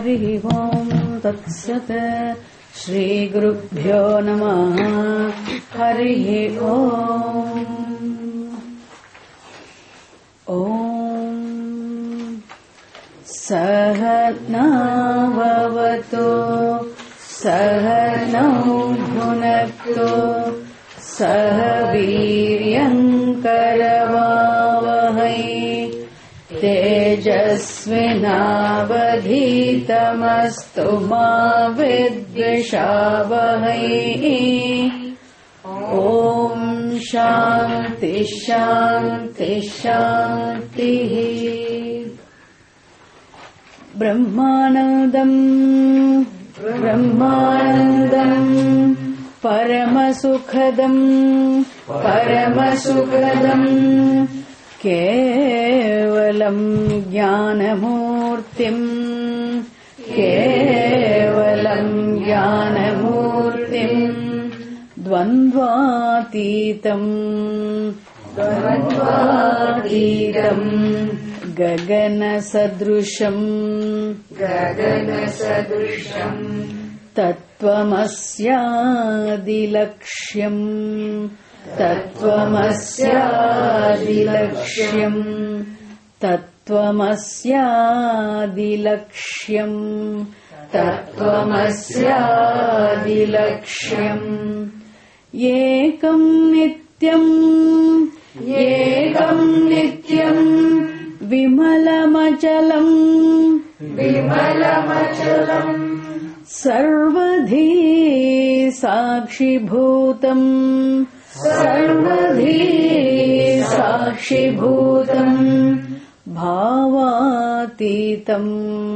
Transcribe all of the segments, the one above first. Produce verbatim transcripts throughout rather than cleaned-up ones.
हरिः ओम् तत्सत् श्रीगुरुभ्यो नमः। हरिः ओम् ॐ सहना भवतु सहनौ भुनक्तु सह वीर्यङ्करवावहै तेजस्विनावधीतमस्तु मा विद्विषावहै। ॐ शान्ति शान्ति शान्तिः। ब्रह्मानन्दम् ब्रह्मानन्दम् परमसुखदम् परमसुखदम् केवलम् ज्ञानमूर्तिम् केवलम् ज्ञानमूर्तिम् द्वन्द्वातीतम् द्वन्द्वातीतम् गगनसदृशम् गगनसदृशम् तत्त्वमस्यादिलक्ष्यम् तत्त्वमस्यादिलक्ष्यम् तत्त्वमस्यादिलक्ष्यम् तत्त्वमस्यादिलक्ष्यम् एकम् नित्यम् एकम् नित्यम् विमलमचलम् विमलमचलम् सर्वधी साक्षिभूतम् सर्वधी साक्षिभूतम् भावातीतम्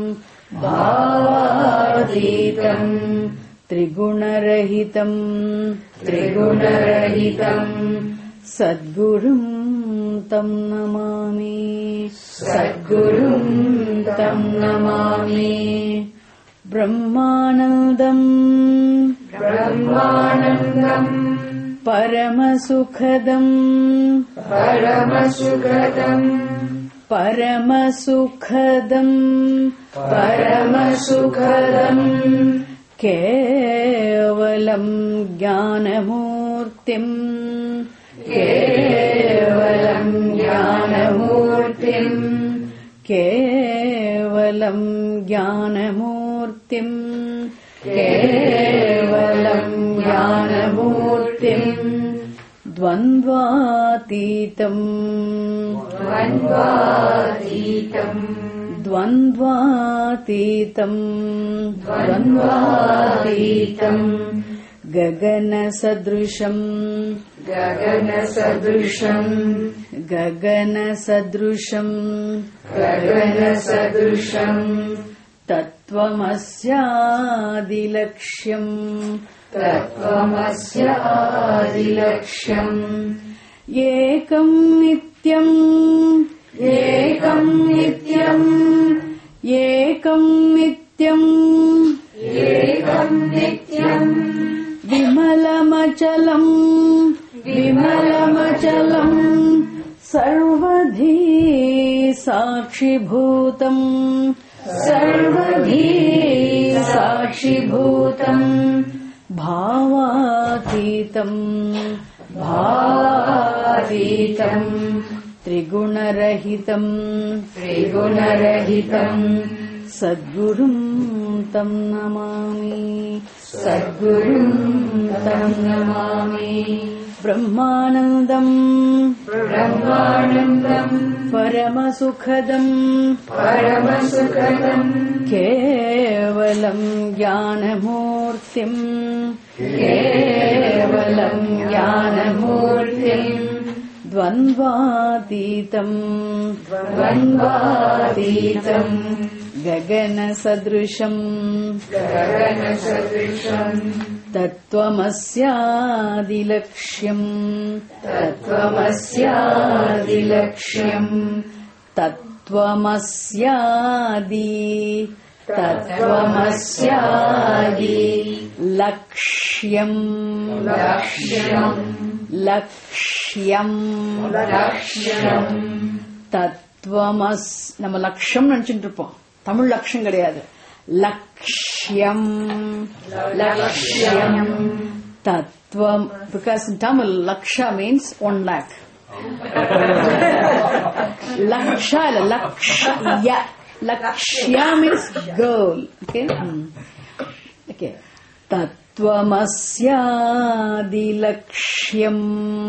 भावातीतम् त्रिगुणरहितम् त्रिगुणरहितम् सद्गुरुम् तम् नमामि सद्गुरुम् तम् नमामि। ब्रह्मानन्दम् ब्रह्मानन्दम् परमसुखदम् परमसुखदम् परमसुखदम् परमसुखदम् केवलम् ज्ञानमूर्तिम् केवलम् ज्ञानमूर्तिम् केवलम् ज्ञानमूर्तिम् केवलम् ज्ञानमूर्तिम् द्वन्द्वातीतम् द्वन्द्वातीतम् द्वन्द्वातीतम् द्वन्द्वातीतम् गगनसदृशम् गगनसदृशम् गगनसदृशम् गगनसदृशम् तत्त्वमस्यादिलक्ष्यम् तत्त्वमस्यादिलक्ष्यम् एकम् नित्यम् एकम् नित्यम् एकम् नित्यम् एकम् नित्यम् विमलमचलम् विमलमचलम् सर्वधी साक्षिभूतम् सर्वधी साक्षिभूतम् भावातीतम् भावातीतम् त्रिगुणरहितम् त्रिगुणरहितम् सद्गुरुम् तम् नमामि सद्गुरुम् तम् नमामि। ब्रह्मानन्दम् ब्रह्मानन्दम् परमसुखदम् परमसुखदम् केवलम् ज्ञानमूर्तिम् केवलम् ज्ञानमूर्तिम् द्वन्द्वातीतम् द्वन्द्वातीतम् गगनसदृशम् गगनसदृशम् तत्त्वमस्यादिलक्ष्यम् तत्त्वमस्यादिलक्ष्यम् तत्त्वमस्यादि तत्त्वमस्यादि लक्ष्यम् लक्ष्यम् லக்ஷ்யம் லக்ஷ்யம் தத்துவமஸ் நம்ம லட்சம் நினைச்சிட்டு இருப்போம். தமிழ் லட்சம் கிடையாது, Lakshyam. Lakshyam. Tattvam. Because in Tamil, Laksha means one lakh. Laksha, Lakshya. Lakshya means goal. Okay. Mm. Okay. Tattvamasyaadilakshyam.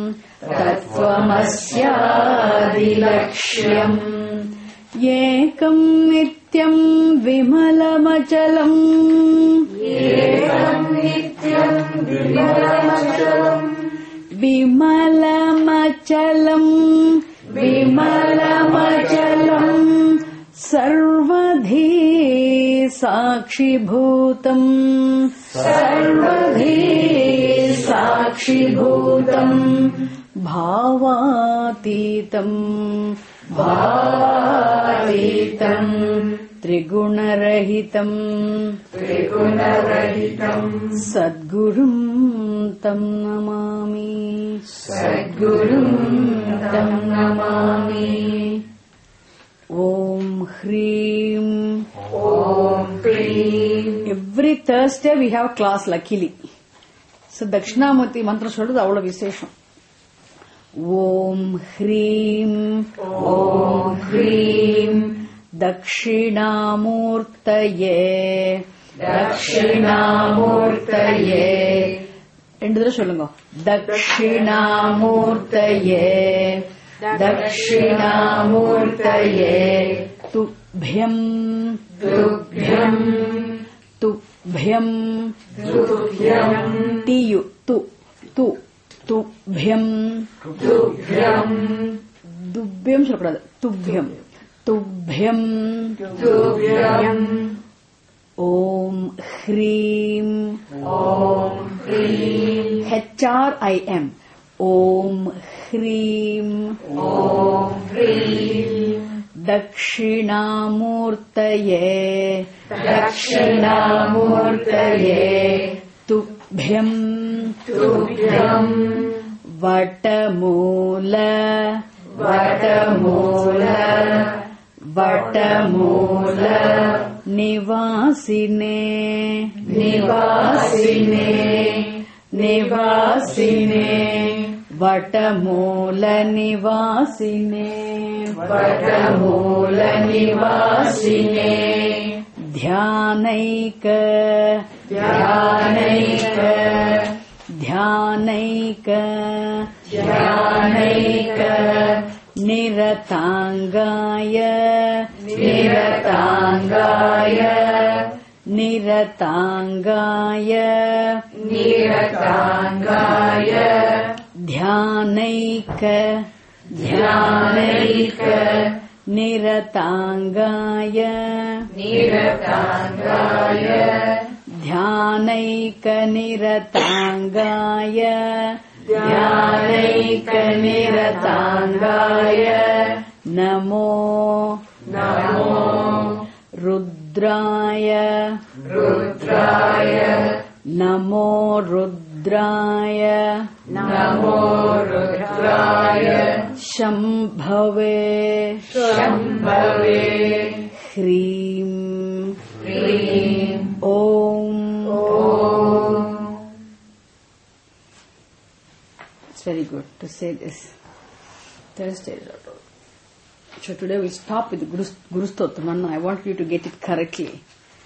Tattvamasyaadilakshyam. Yekam nityam vimalamachalam. Yekam nityam vimalamachalam. Vimalamachalam. Vimalamachalam. Sarvadhi sakshibhutam. Sarvadhi sakshibhutam. Bhavatitam. Bhavatitam. Trigunarahitam. Trigunarahitam. Sadgurum tam namami. Sadgurum tam namami. Om Hreem. Om Hreem. Every Thursday we have class luckily. So Dakshinamurti mantra solradhu avlo visesham. Om Hreem. Om Hreem. Dakshinamurtaye. Dakshinamurtaye. Rendu thara solunga. Dakshinamurtaye. Dakshinamurtaye. Tubhyam. Tubhyam. Tubhyam. Tubhyam. Tiyu. Tu. Tu. Tubhyam. Tubhyam. Dubhyam solapradhu. Tubhyam. Tubhyam. Tubhyam. Om Hreem. Om Hreem. H R I M. Om Hreem. Om Hreem. Dakshinamurtaye. Dakshinamurtaye. Tubhyam. Tubhyam. Vatamoola. Vatamoola. Vatamoola. Nivasine. Nivasine. Nivasine. Vatamoola Nivasine. Vatamoola Nivasine. Dhyanaika. Dhyanaika. Dhyanaika. Dhyanaika. Niratangaya. Niratangaya. Niratangaya. Niratangaya. Dhyanaika. Dhyanaika. Niratangaya. Niratangaya. Dhyanaika niratangaya. Dhyanaika niratangaya. Namo. Namo. Rudraya. Rudraya. Namo Rudraya. Namo Rudraya. Shambhave. Shambhave. Hreem. Hreem. Om. Om. It's very good to say this. Thursday. So today we stop with Guru, Guru Stotram. I want you to get it correctly.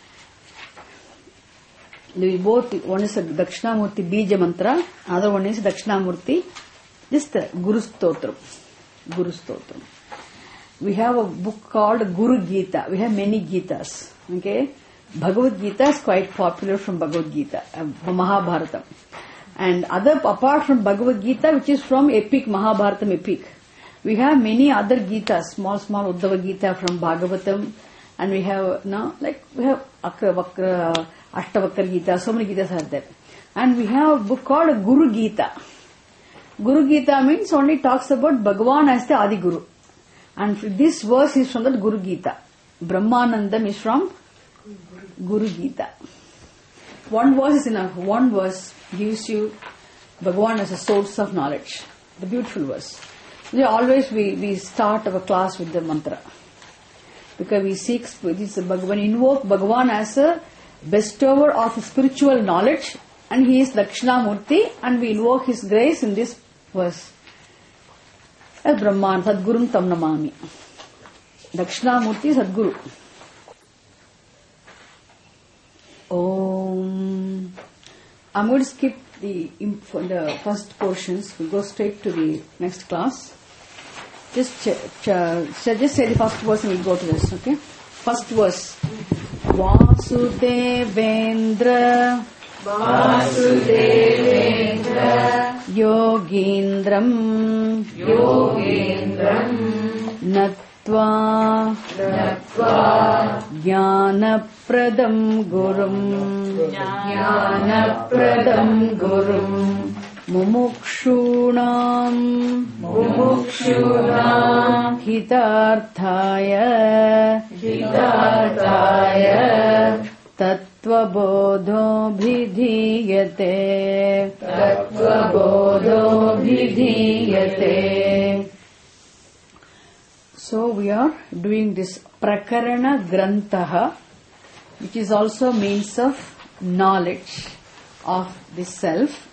We both, one is a Dakshinamurti Bija Mantra, other one is Dakshinamurti, just the Guru Stotram. Guru Stotram. We have a book called Guru Gita. We have many Gitas. Okay? Bhagavad Gita is quite popular from Bhagavad Gita, uh, Mahabharata. And other, apart from Bhagavad Gita, which is from epic, Mahabharatam epic, we have many other Gitas, small, small Uddhava Gita from Bhagavatam, and we have, no, like, we have Akra, Vakra, Ashtavakra Gita, so many Gitas are there. And we have a book called Guru Gita. Guru Gita means only talks about Bhagavan as the Adi Guru. And this verse is from the Guru Gita. Brahmanandam is from Guru Gita. One verse is enough. One verse gives you Bhagavan as a source of knowledge. The beautiful verse. You know, always we, we start our class with the mantra. because we seek this Bhagavan, invoke Bhagavan as a bestower of spiritual knowledge, and he is Dakshinamurti, and we invoke his grace in this verse. As Brahman, Sadgurum Tam Namami. Dakshinamurti Sadguru. Om. I'm going to skip the, the first portions. We'll go straight to the next class. Just, ch- ch- just say the first verse and we'll go to this, okay? First verse. Vasudevendra Vasudevendra Yogindram Yogindram Natva Natva Jnanapradam Gurum Jnanapradam Gurum Mumukshunam Mumukshunam Hitarthaya Hitarthaya Tattvabodho Bhidhiyate Tattvabodho Bhidhiyate. So we are doing this Prakarana Grantaha, which is also means of knowledge of the self.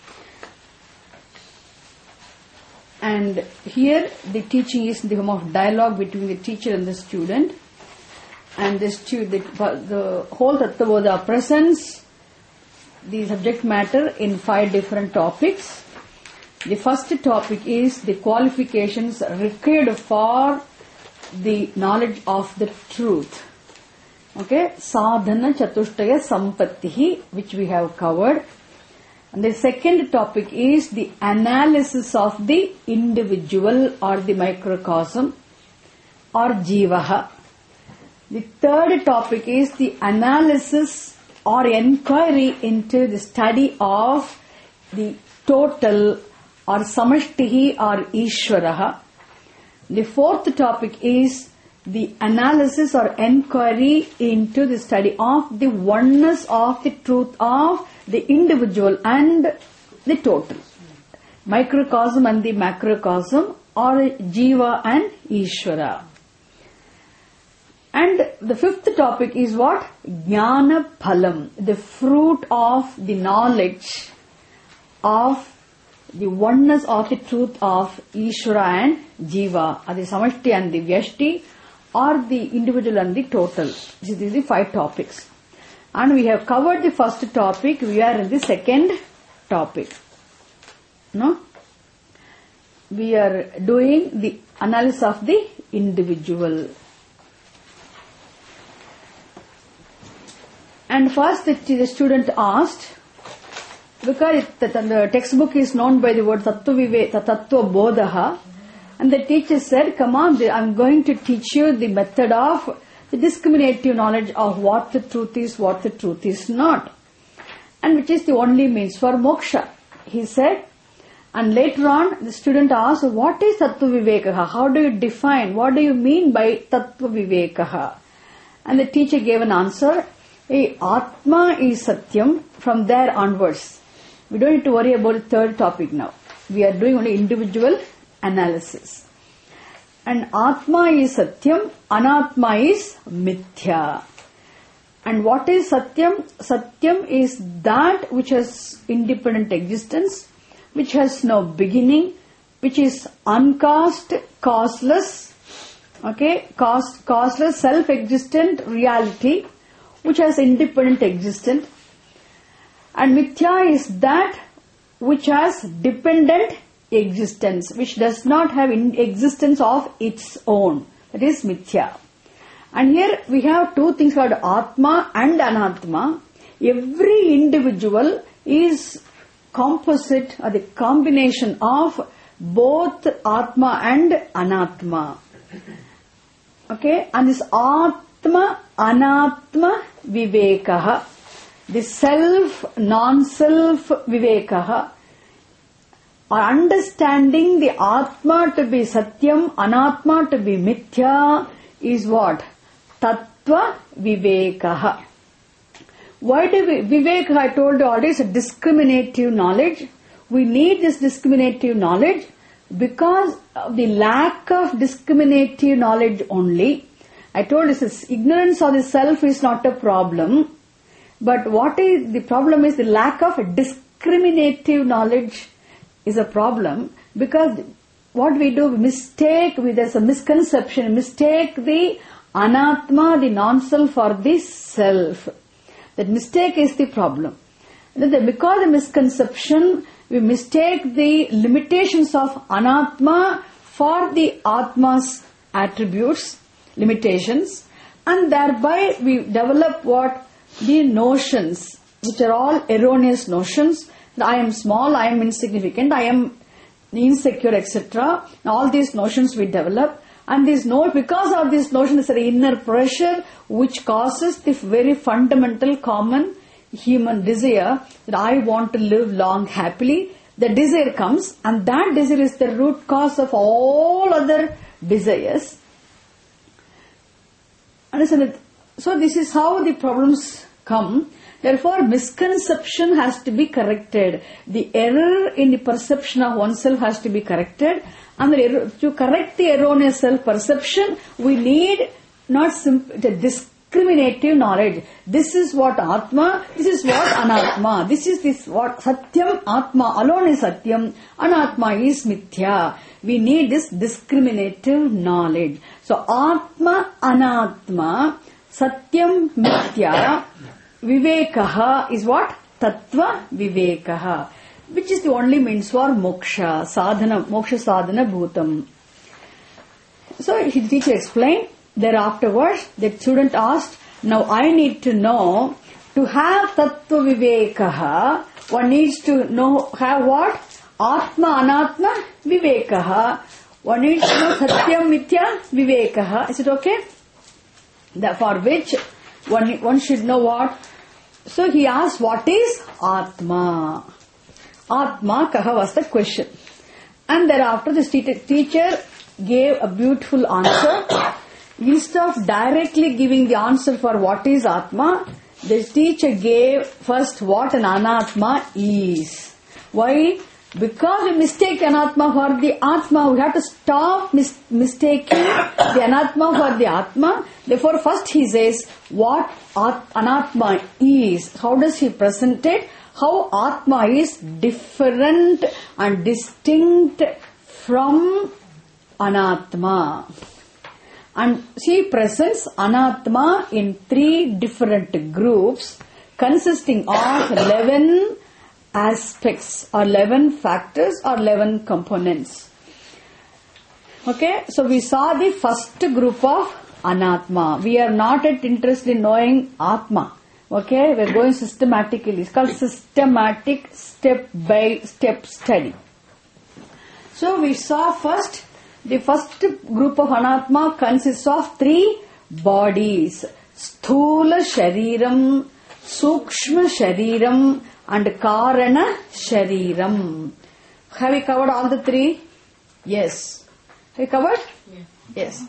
And here the teaching is in the form of dialogue between the teacher and the student. And the, stu- the, the whole Tattvabodha presents the subject matter in five different topics. The first topic is the qualifications required for the knowledge of the truth. Okay, Sadhana Chatushtaya Sampattihi, which we have covered. And the second topic is the analysis of the individual or the microcosm or Jivaha. The third topic is the analysis or inquiry into the study of the total or Samashtihi or Ishvaraha. The fourth topic is the analysis or inquiry into the study of the oneness of the truth of the individual and the total. Microcosm and the macrocosm or Jiva and Ishvara. And the fifth topic is what? Jnana Phalam, the fruit of the knowledge of the oneness of the truth of Ishvara and Jiva, or the Samashti and the Vyashti, or the individual and the total. These are the five topics. And we have covered the first topic, we are in the second topic. No? We are doing the analysis of the individual. And first the, the student asked, because the, the textbook is known by the word Tattva Viveka, Tattva Bodhaha, and the teacher said, come on, I'm going to teach you the method of the discriminative knowledge of what the truth is, what the truth is not, and which is the only means for moksha, he said. And later on, the student asked, what is Tattva Vivekaha? How do you define, what do you mean by Tattva Vivekaha? And the teacher gave an answer, hey, Atma is Satyam. From there onwards, we don't need to worry about the third topic now. We are doing only individual analysis. And Atma is Satyam, Anatma is Mithya. And what is Satyam? Satyam is that which has independent existence, which has no beginning, which is uncaused, causeless, okay, cause, causeless, self-existent reality, which has independent existence. And Mithya is that which has dependent existence, which does not have in existence of its own. That is Mithya. And here we have two things called Atma and Anatma. Every individual is composite or the combination of both Atma and Anatma. Okay, and this Atma, Anatma Vivekaha, the self, non-self Vivekaha, or understanding the Atma to be Satyam, Anatma to be Mithya, is what? Tattva Vivekaha. Why do we, Viveka, I told you already, is a discriminative knowledge. We need this discriminative knowledge because of the lack of discriminative knowledge only. I told you this, ignorance of the self is not a problem, but what is the problem is the lack of discriminative knowledge is a problem, because what we do, we mistake, there's a misconception, mistake the anatma, the non-self, for the self. That mistake is the problem. Because of misconception, we mistake the limitations of anatma for the atma's attributes, limitations, and thereby we develop what? The notions, which are all erroneous notions. I am small, I am insignificant, I am insecure, et cetera. All these notions we develop, and these no, because of this notion is an inner pressure which causes the very fundamental common human desire that I want to live long happily. The desire comes, and that desire is the root cause of all other desires. Understand it? So this is how the problems come. Therefore, misconception has to be corrected. The error in the perception of oneself has to be corrected. And the error, to correct the erroneous self-perception, we need not simple, the discriminative knowledge. This is what Atma, this is what Anatma. This is this what Satyam, Atma alone is Satyam, Anatma is Mithya. We need this discriminative knowledge. So Atma, Anatma, Satyam, Mithya, Vivekaha is what? Tattva Vivekaha, which is the only means for moksha, sadhana, moksha sadhana bhutam. So his teacher explained. Thereafterwards, the student asked, now I need to know, to have tattva vivekaha, one needs to know, have what? Atma anatma vivekaha. One needs to know satyam mithya vivekaha. Is it okay? That for which one, one should know what? So he asked, what is Atma? Atma kaha was the question. And thereafter the teacher gave a beautiful answer. Instead of directly giving the answer for what is Atma, the teacher gave first what an Anatma is. Why? Because we mistake Anatma for the Atma, we have to stop mis- mistaking the Anatma for the Atma. Therefore, first he says what At- Anatma is. How does he present it? How Atma is different and distinct from Anatma. And she presents Anatma in three different groups consisting of eleven aspects or eleven factors or eleven components. Okay, so we saw the first group of Anatma. We are not yet interested in knowing Atma. Okay, we are going systematically. It's called systematic step by step study. So we saw first, the first group of Anatma consists of three bodies. Sthula Shariram, Sukshma Shariram and Karana Shariram. Have we covered all the three? Yes. Have we covered? Yeah. Yes.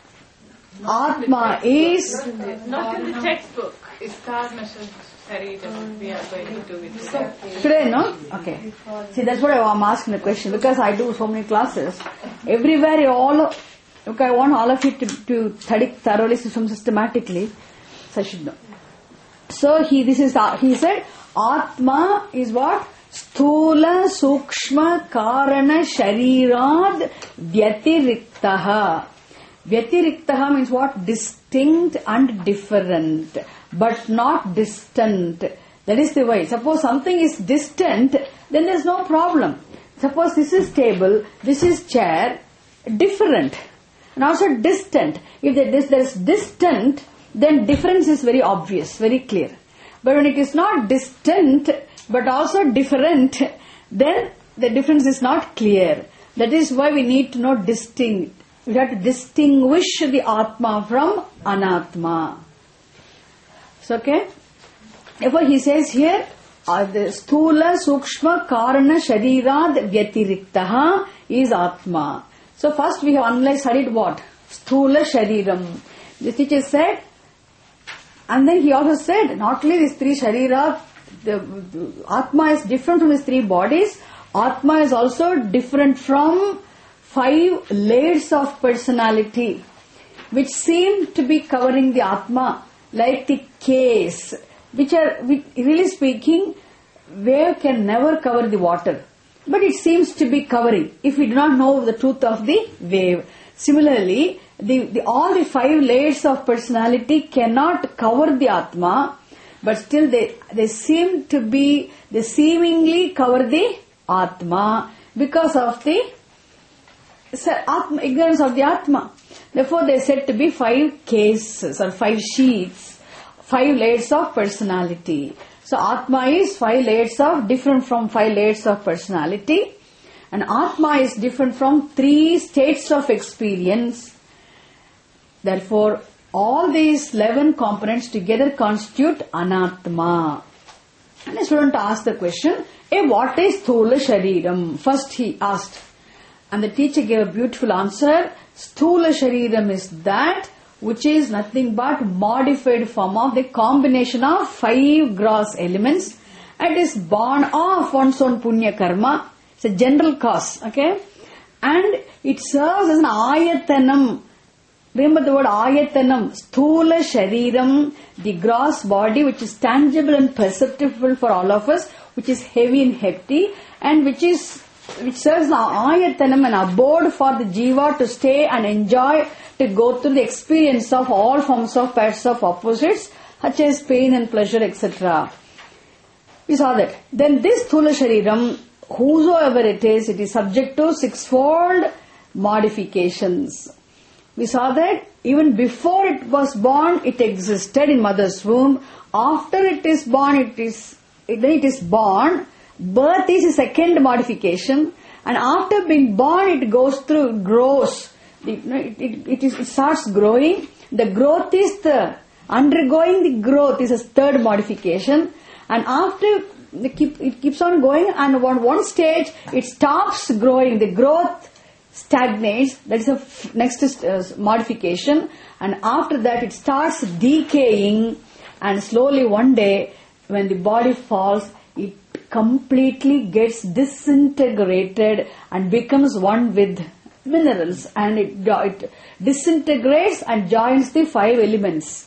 Atma is... Not in the textbook. It's Karana Shariram. We are going to do it. Today, no? Okay. See, that's what I'm asking the question, because I do so many classes. Everywhere, all, okay, I want all of you to, to study thoroughly, systematically. So I should know. So he, this is, he said, Atma is what? Sthula, Sukshma, Karana, Sharirad, Vyatiriktaha. Vyatiriktaha means what? Distinct and different, but not distant. That is the way. Suppose something is distant, then there is no problem. Suppose this is table, this is chair, different, and also distant. If there is distant, then difference is very obvious, very clear. But when it is not distant, but also different, then the difference is not clear. That is why we need to know distinct. We have to distinguish the Atma from Anatma. So, okay? Therefore, he says here, uh, the Sthula, Sukshma, Karana, Sharirad, Vyatiriktaha is Atma. So, first we have analyzed, studied what? Sthula Shariram. The teacher said, and then he also said, not only these three Sharira, the, the Atma is different from these three bodies, Atma is also different from five layers of personality. which seem to be covering the Atma like the case, which are, which, really speaking, wave can never cover the water. But it seems to be covering, if we do not know the truth of the wave. Similarly, the, the, all the five layers of personality cannot cover the Atma, but still they, they seem to be, they seemingly cover the Atma because of the Atma, ignorance of the Atma. Therefore, they are said to be five cases or five sheets, five layers of personality. So, Atma is five layers of, different from five layers of personality. And Atma is different from three states of experience. Therefore, all these eleven components together constitute Anatma. And a student asked the question, hey, what is Sthula Shariram? First he asked. And the teacher gave a beautiful answer. Sthula Shariram is that which is nothing but modified form of the combination of five gross elements. It is born of one's own punya karma. It's a general cause, okay? And it serves as an ayatanam. Remember the word ayatanam. Sthula Shariram, the gross body which is tangible and perceptible for all of us, which is heavy and hefty, and which is which serves as an ayatanam, an abode for the jiva to stay and enjoy, to go through the experience of all forms of pairs of opposites, such as pain and pleasure, et cetera. We saw that. Then this Sthula Shariram, whosoever it is, it is subject to sixfold modifications. We saw that even before it was born, it existed in mother's womb. After it is born, it is then it is born. Birth is a second modification, and after being born, it goes through, it grows. It, it, it, is, it starts growing. The growth is the undergoing the growth is a third modification, and after the keep, it keeps on going, and on one stage it stops growing. The growth stagnates. That is a f- next uh, modification, and after that it starts decaying, and slowly one day when the body falls, it completely gets disintegrated and becomes one with minerals, and it, it disintegrates and joins the five elements.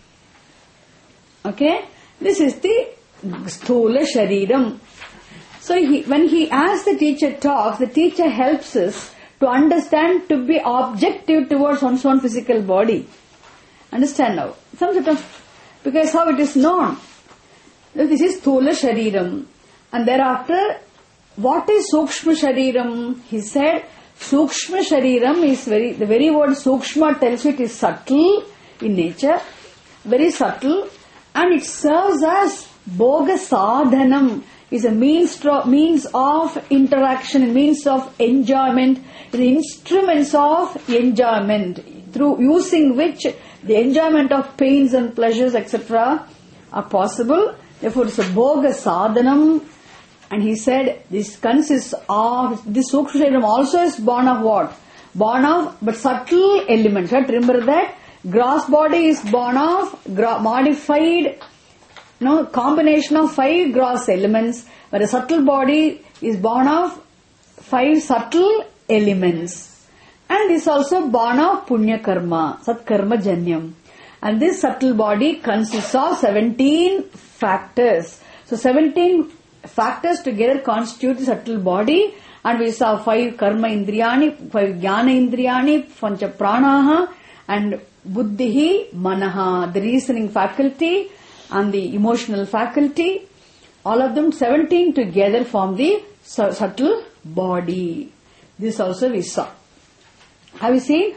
Okay, this is the Sthula Shariram. So he, when he, as the teacher talks, the teacher helps us to understand, to be objective towards one's own physical body. Understand now? Some sort of, because how it is known. This is Sthula Shariram. And thereafter, what is Sukshma Shariram? He said, Sukshma Shariram is very, the very word Sukshma tells you it is subtle in nature, very subtle, and it serves as Bhoga Sadhanam, is a means, means of interaction, means of enjoyment, the instruments of enjoyment, through using which the enjoyment of pains and pleasures, et cetera are possible. Therefore, it's a Bhoga Sadhanam. And he said, this consists of, this Sukshma Shariram also is born of what? Born of, but subtle elements. Right? Remember that? Gross body is born of gra- modified, no, combination of five gross elements, but a subtle body is born of five subtle elements. And is also born of Punya Karma, Sat Karma Janyam. And this subtle body consists of seventeen factors. So seventeen factors together constitute the subtle body, and we saw five karma indriyani, five jnana indriyani, pancha pranaha, and buddhihi, manaha, the reasoning faculty and the emotional faculty. All of them seventeen together form the subtle body. This also we saw. Have you seen?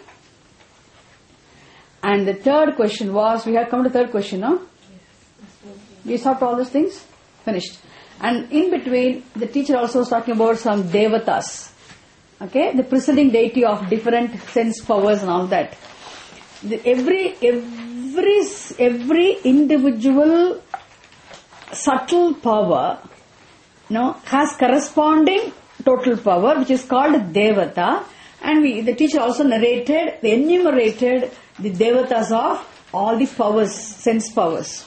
And the third question was, we have come to the third question, no? We saw all those things? Finished. And in between, the teacher also was talking about some devatas. Okay? The preceding deity of different sense powers and all that. The, every, every, every individual subtle power, you know, has corresponding total power, which is called devata. And we, the teacher also narrated, they enumerated the devatas of all the powers, sense powers.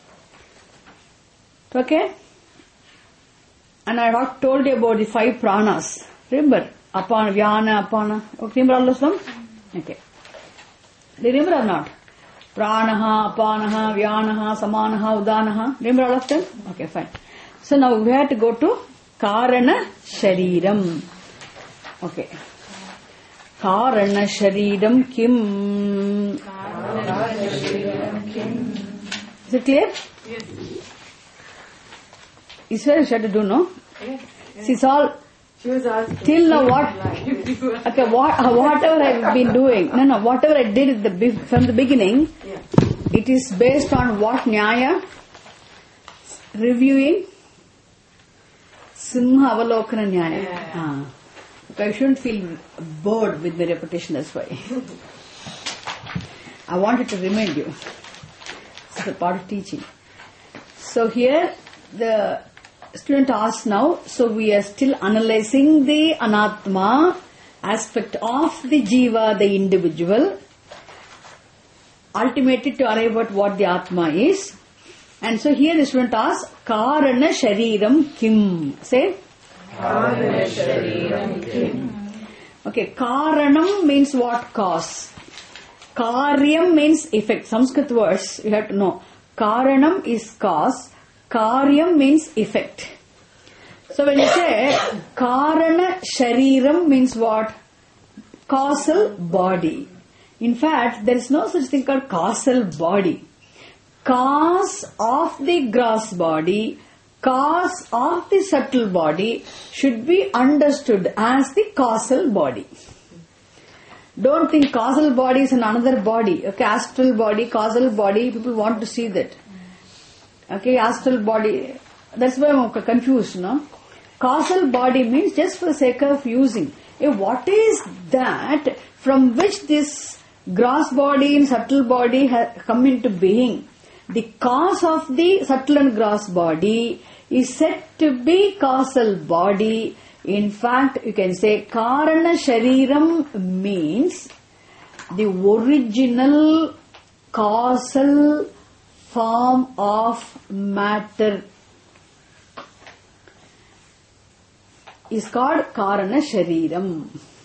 Okay? And I have told you about the five pranas. Remember? Apana, Vyana, Apana. Remember all of them? Okay. Do you remember or not? Pranaha, Apanaha, Vyanaha, Samanaha, Udanaha. Remember all of them? Okay, fine. So now we have to go to Karana Shariram. Okay. Karana Shariram Kim. Is it clear? Yes. It's very short to do, no? Yes. See, it's all She was asking. till now what? Okay, what uh, whatever I've been doing, no, no, whatever I did at the be- from the beginning, Yeah. it is based on what Nyaya? Reviewing Simha Avalokana Nyaya. Yeah. Ah. Okay, I shouldn't feel bored with the repetition, that's why. I wanted to remind you. It's a part of teaching. So here the student asks now, so we are still analyzing the anatma aspect of the jiva, the individual, ultimately to arrive at what the atma is. And so here the student asks, Karana Shariram Kim. Say? Karana Shariram Kim. Okay, Karanam means what? Cause. Karyam means effect. Sanskrit words, you have to know. Karanam is cause. Karyam means effect. So when you say Karana Shariram means what? Causal body. In fact, there is no such thing called causal body. Cause of the gross body, cause of the subtle body should be understood as the causal body. Don't think causal body is another body. Okay, astral body, causal body, people want to see that. Okay, astral body, that's why I'm confused, no? Causal body means just for the sake of using. Eh, what is that from which this gross body and subtle body have come into being? The cause of the subtle and gross body is said to be causal body. In fact, you can say Karana Shariram means the original causal form of matter is called Karana Shariram.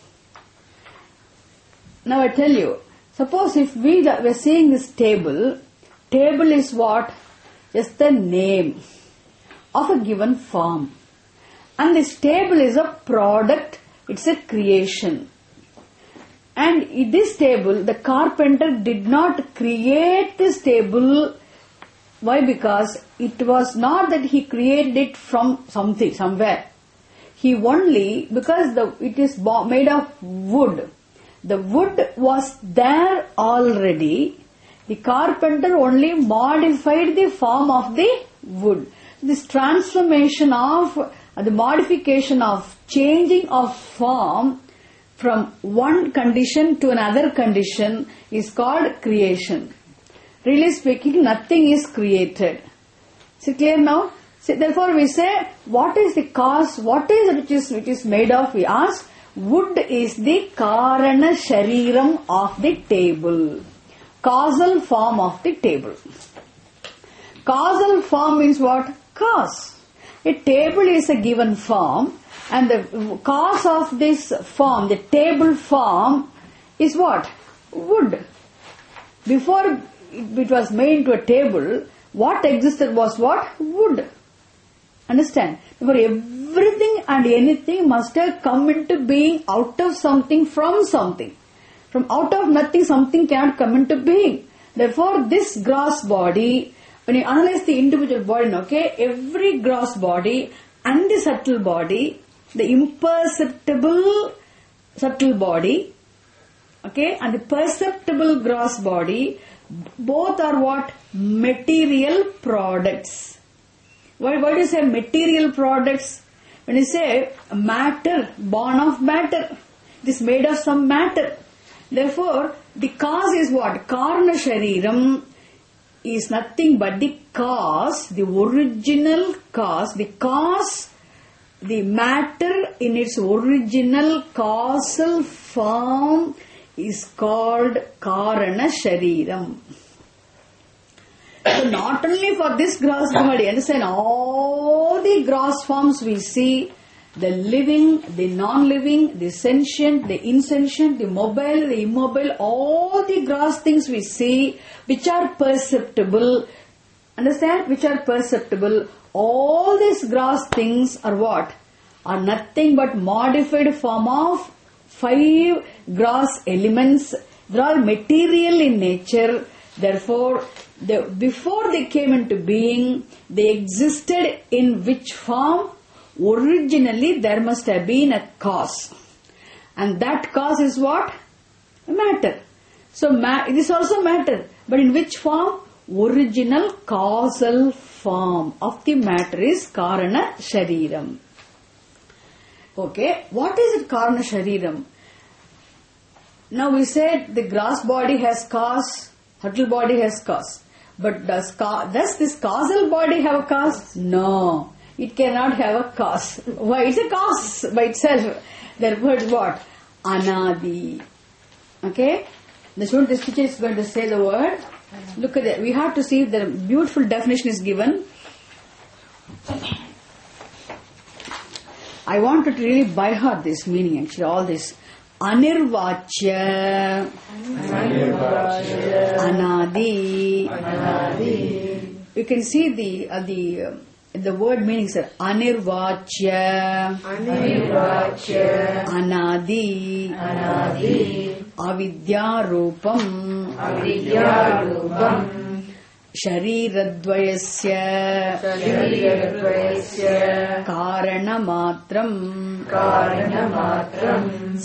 Now I tell you, suppose if we were seeing this table, table is what? Just the name of a given form. And this table is a product, it's a creation. And in this table, the carpenter did not create this table. Why? Because it was not that he created it from something, somewhere. He only, because the it is made of wood. The wood was there already. The carpenter only modified the form of the wood. This transformation of, uh, the modification of, changing of form from one condition to another condition is called creation. Really speaking, nothing is created. Is it clear now? So therefore we say, what is the cause, what is it which is, which is made of? We ask, wood is the Karana Shariram of the table. Causal form of the table. Causal form means what? Cause. A table is a given form and the cause of this form, the table form is what? Wood. Before it was made into a table, what existed was what? Wood. Understand? Therefore everything and anything must have come into being out of something, from something. From out of nothing, something cannot come into being. Therefore, this gross body, when you analyze the individual body, okay, every gross body and the subtle body, the imperceptible subtle body, okay, and the perceptible gross body, both are what? Material products. Why, why do you say material products? When you say matter, born of matter, it is made of some matter. Therefore, the cause is what? Karana Shariram is nothing but the cause, the original cause, the cause, the matter in its original causal form is called Karana Shariram. So not only for this gross body, understand, all the gross forms we see, the living, the non-living, the sentient, the insentient, the mobile, the immobile, all the gross things we see, which are perceptible, understand? Which are perceptible, all these gross things are what? Are nothing but modified form of five gross elements. They are material in nature. Therefore, they, before they came into being, they existed in which form? Originally, there must have been a cause. And that cause is what? Matter. So, ma- it is also matter. But in which form? Original causal form of the matter is Karana Shariram. Okay, what is it Karana Shariram? Now we said the grass body has cause, subtle body has cause. But does, ca- does this causal body have a cause? No. It cannot have a cause. Why? It's a cause by itself. Therefore, it's what? Anadi. Okay? The student, this teacher is going to say the word. Look at that. We have to see if the beautiful definition is given. I wanted to really by heart this meaning actually, all this. Anirvachya, Anirvachya. Anadi. Anadi. You can see the uh, the uh, the word meanings are Anirvachya, Anirvachya. Anadi, Anadi. Avidya Rupam, Avidya Rupam. Shariradvayasya, Shariradvayasya. Karanamatram, Karanamatram.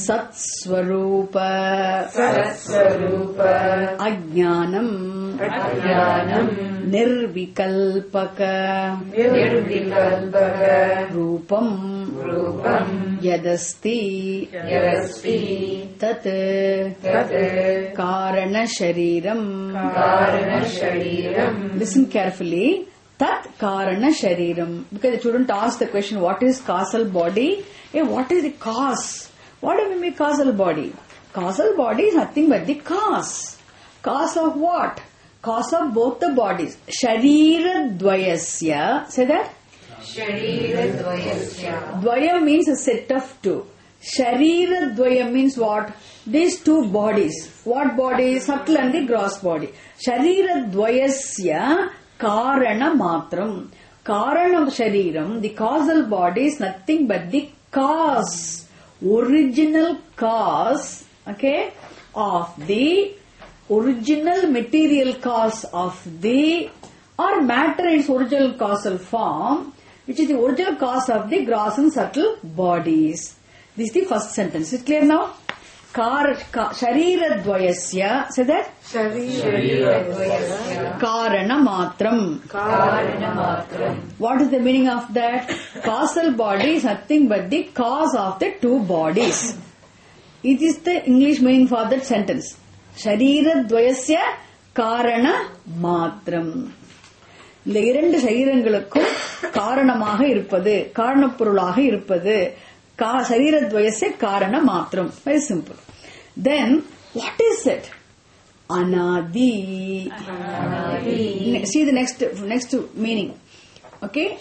Satsvarupa, Satsvarupa. Ajnanam, Ajnanam. Nirvikalpaka, Nirvikalpaka. Rupam, Rupam. Yadasti, Yadasti. Tat, Tat. Karana Shariram, Karana Shariram. Listen carefully. Tat Karana Shariram. Because the student asked the question, what is causal body? Hey, what is the cause? What do we mean causal body? Causal body is nothing but the cause. Cause of what? Cause of both the bodies. Sharira Dvayasya. Say that? Sharira Dvayasya. Dvaya means a set of two. Sharira Dvaya means what? These two bodies. What bodies? Subtle and the gross body. Sharira Dvayasya Karana Matram. Karana Shariram, the causal body is nothing but the cause. Original cause, okay, of the original material cause of the, or matter in its original causal form, which is the original cause of the gross and subtle bodies. This is the first sentence. Is it clear now? Kar, ka, Sharira Dvayasya, say that? Sharira Dvayasya. Karana Matram. Karana Matram. What is the meaning of that? Causal body is nothing but the cause of the two bodies. It is the English meaning for that sentence. Sharira Dvayasya Karana Matram. இந்த இரண்டு சரீரங்களுக்கும் காரணமாக இருப்பது, காரணப்பொருளாக இருப்பது, சரீரத்வயஸ்ய காரண மாத்திரம். Very simple. Then, what is it? Anadi. Anadi. See the next next meaning. Okay?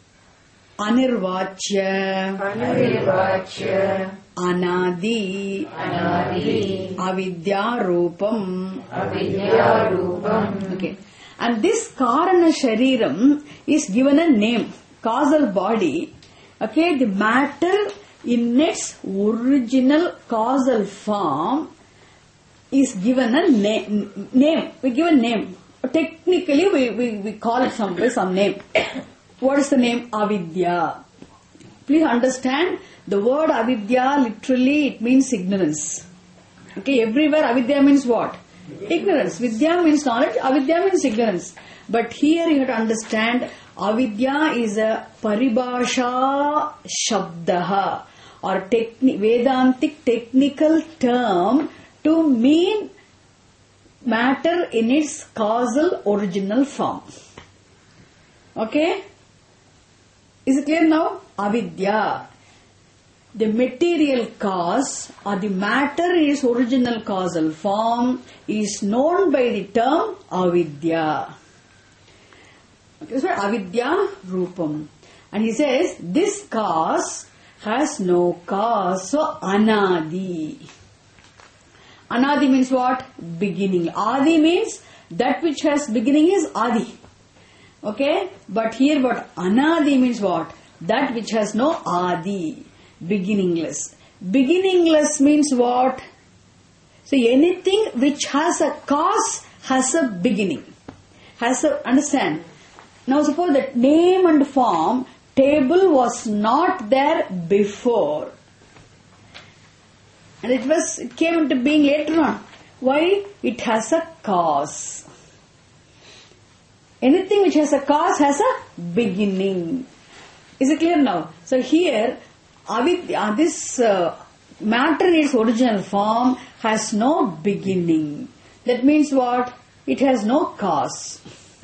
Anirvachya. Anirvachya. Anadi. Anadi. Avidya Rupam. Avidya Rupam. Okay. And this Karana Shariram is given a name, causal body. Okay, the matter in its original causal form is given a na- name. We give a name. Technically, we, we, we call it some way, some name. What is the name? Avidya. Please understand, the word Avidya, literally, it means ignorance. Okay, everywhere Avidya means what? Ignorance. Vidya means knowledge, avidya means ignorance. But here you have to understand, avidya is a paribhasha shabdaha or techni- Vedantic technical term to mean matter in its causal original form. Okay? Is it clear now? Avidya. The material cause or the matter in its original causal form is known by the term avidya. Okay, so avidya rupam. And he says this cause has no cause. So anadi. Anadi means what? Beginning. Adi means that which has beginning is adi. Okay? But here what? Anadi means what? That which has no adi. Beginningless. Beginningless means what? So anything which has a cause has a beginning. Has a, understand? Now suppose that name and form, table was not there before. And it was, it came into being later on. Why? It has a cause. Anything which has a cause has a beginning. Is it clear now? So here, avidya, this uh, matter in its original form has no beginning. That means what? It has no cause.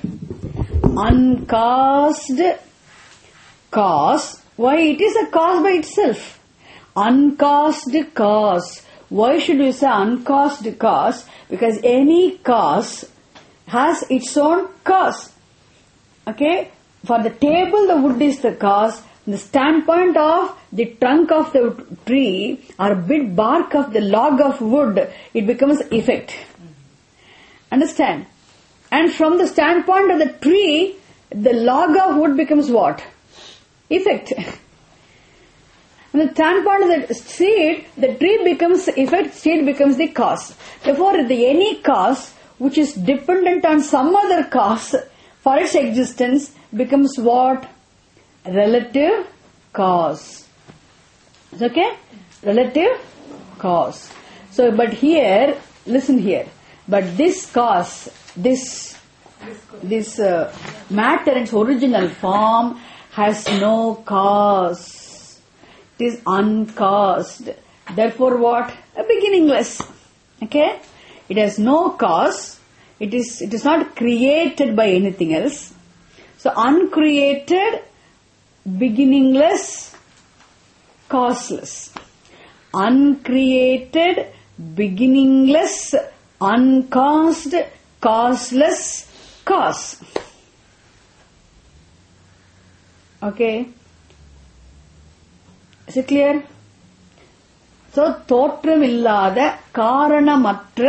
Uncaused cause. Why? It is a cause by itself. Uncaused cause. Why should we say uncaused cause? Because any cause has its own cause. Okay? For the table, the wood is the cause. From the standpoint of the trunk of the tree or bit bark of the log of wood, it becomes effect. Understand? And from the standpoint of the tree, the log of wood becomes what? Effect. From the standpoint of the seed, the tree becomes effect, seed becomes the cause. Therefore, the any cause which is dependent on some other cause for its existence becomes what? Relative cause. Okay? Relative cause. So, but here, listen here. But this cause, this, this uh, matter in its original form has no cause. It is uncaused. Therefore what? A beginningless. Okay? It has no cause. It is, it is not created by anything else. So uncreated, beginningless, causeless. Uncreated, beginningless, uncaused, causeless, cause. Okay? Is it clear? So, தோற்றமில்லாத காரணமற்ற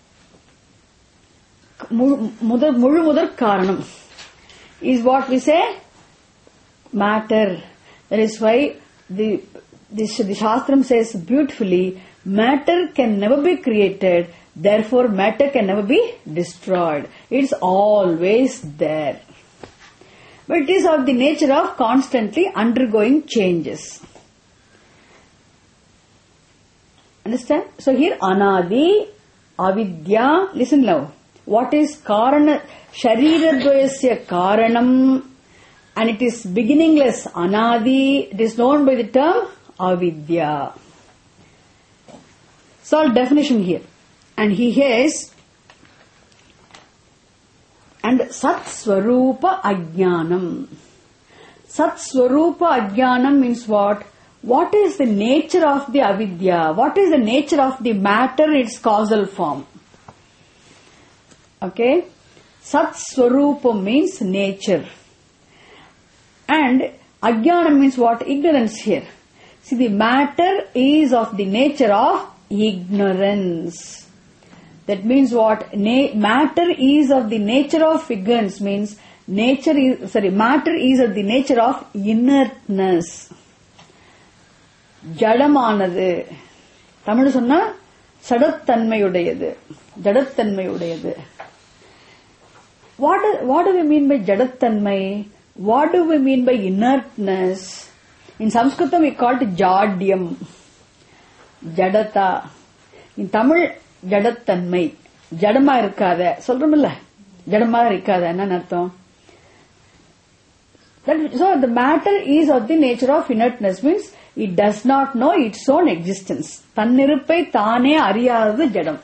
முழு முதற் காரணம் is what we say matter. That is why the, the, the Shastram says beautifully, matter can never be created, therefore matter can never be destroyed. It's always there. But it is of the nature of constantly undergoing changes. Understand? So here anadi, avidya, listen now. What is karana, shariradvayasya karanam, and it is beginningless, anadi, it is known by the term avidya. So definition here. And he has, and Sat Swarupa Ajnanam. Sat Swarupa Ajnanam means what? What is the nature of the avidya? What is the nature of the matter, its causal form? Okay? Sat Swarupa means nature. And Ajnanam means what? Ignorance here. See, the matter is of the nature of ignorance. That means what? Na- matter is of the nature of ignorance means nature is, sorry, matter is of the nature of inertness. Jadamanadu. Tamil sonna சடத்தன்மையுடையது. ஜடத்தன்மையுடையது. What, what do we mean by jadattanmai? What do we mean by inertness? In Sanskritam we call it jadyam. Jadata. In Tamil, jadattanmai. ஜடமா இருக்காத சொல்றோம்ல, ஜடமா இருக்காத என்ன அர்த்தம்? So the matter is of the nature of inertness means it does not know its own existence. தன்னிருப்பை தானே அறியாதது ஜடம்.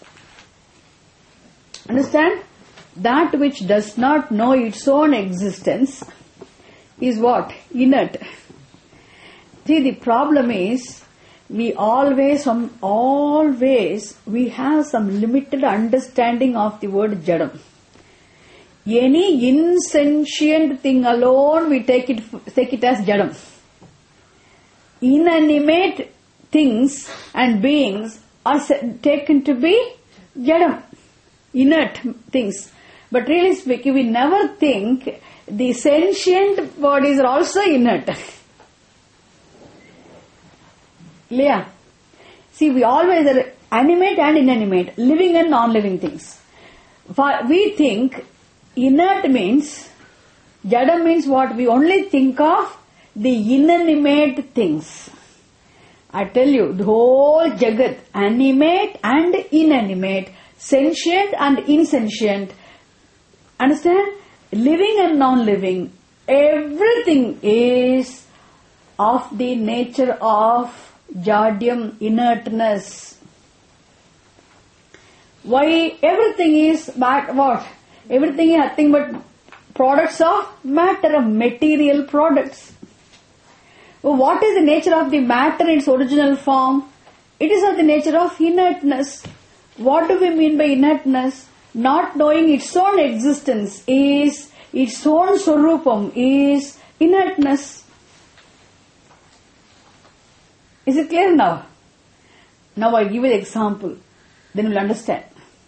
Understand? That which does not know its own existence is what? Inert. See, the problem is we always, um, always, we have some limited understanding of the word jadam. Any insentient thing alone, we take it, take it as jadam. inanimate things and beings are taken to be jadam, inert things. But really speaking, we never think the sentient bodies are also inert. Yeah. See, we always are animate and inanimate, living and non-living things. For we think inert means, jadam means what? We only think of the inanimate things. I tell you, the whole Jagat, animate and inanimate, sentient and insentient, understand? Living and non-living, everything is of the nature of jadyam, inertness. Why? Everything is but what? Everything is nothing but products of matter, of material products. What is the nature of the matter in its original form? It is of the nature of inertness. What do we mean by inertness? Not knowing its own existence is, its own swarupam is inertness. Is it clear now? Now I give you the example. Then you will understand.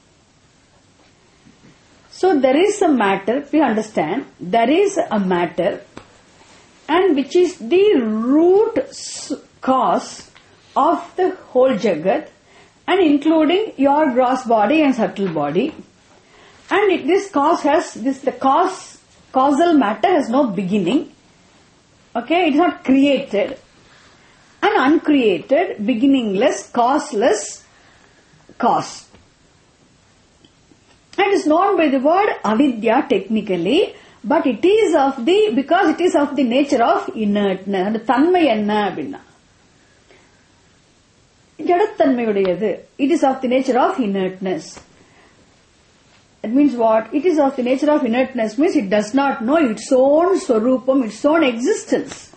So there is a matter, we understand, there is a matter and which is the root cause of the whole Jagat and including your gross body and subtle body. And it, this cause has, this the cause, causal matter has no beginning. Okay, it is not created. An uncreated, beginningless, causeless cause. And is known by the word avidya technically, but it is of the, because it is of the nature of inertness. And tanmai enna abinna. Jadattanmayudayadu. It is of the nature of inertness. It means what? It is of the nature of inertness means it does not know its own swarupam, its own existence.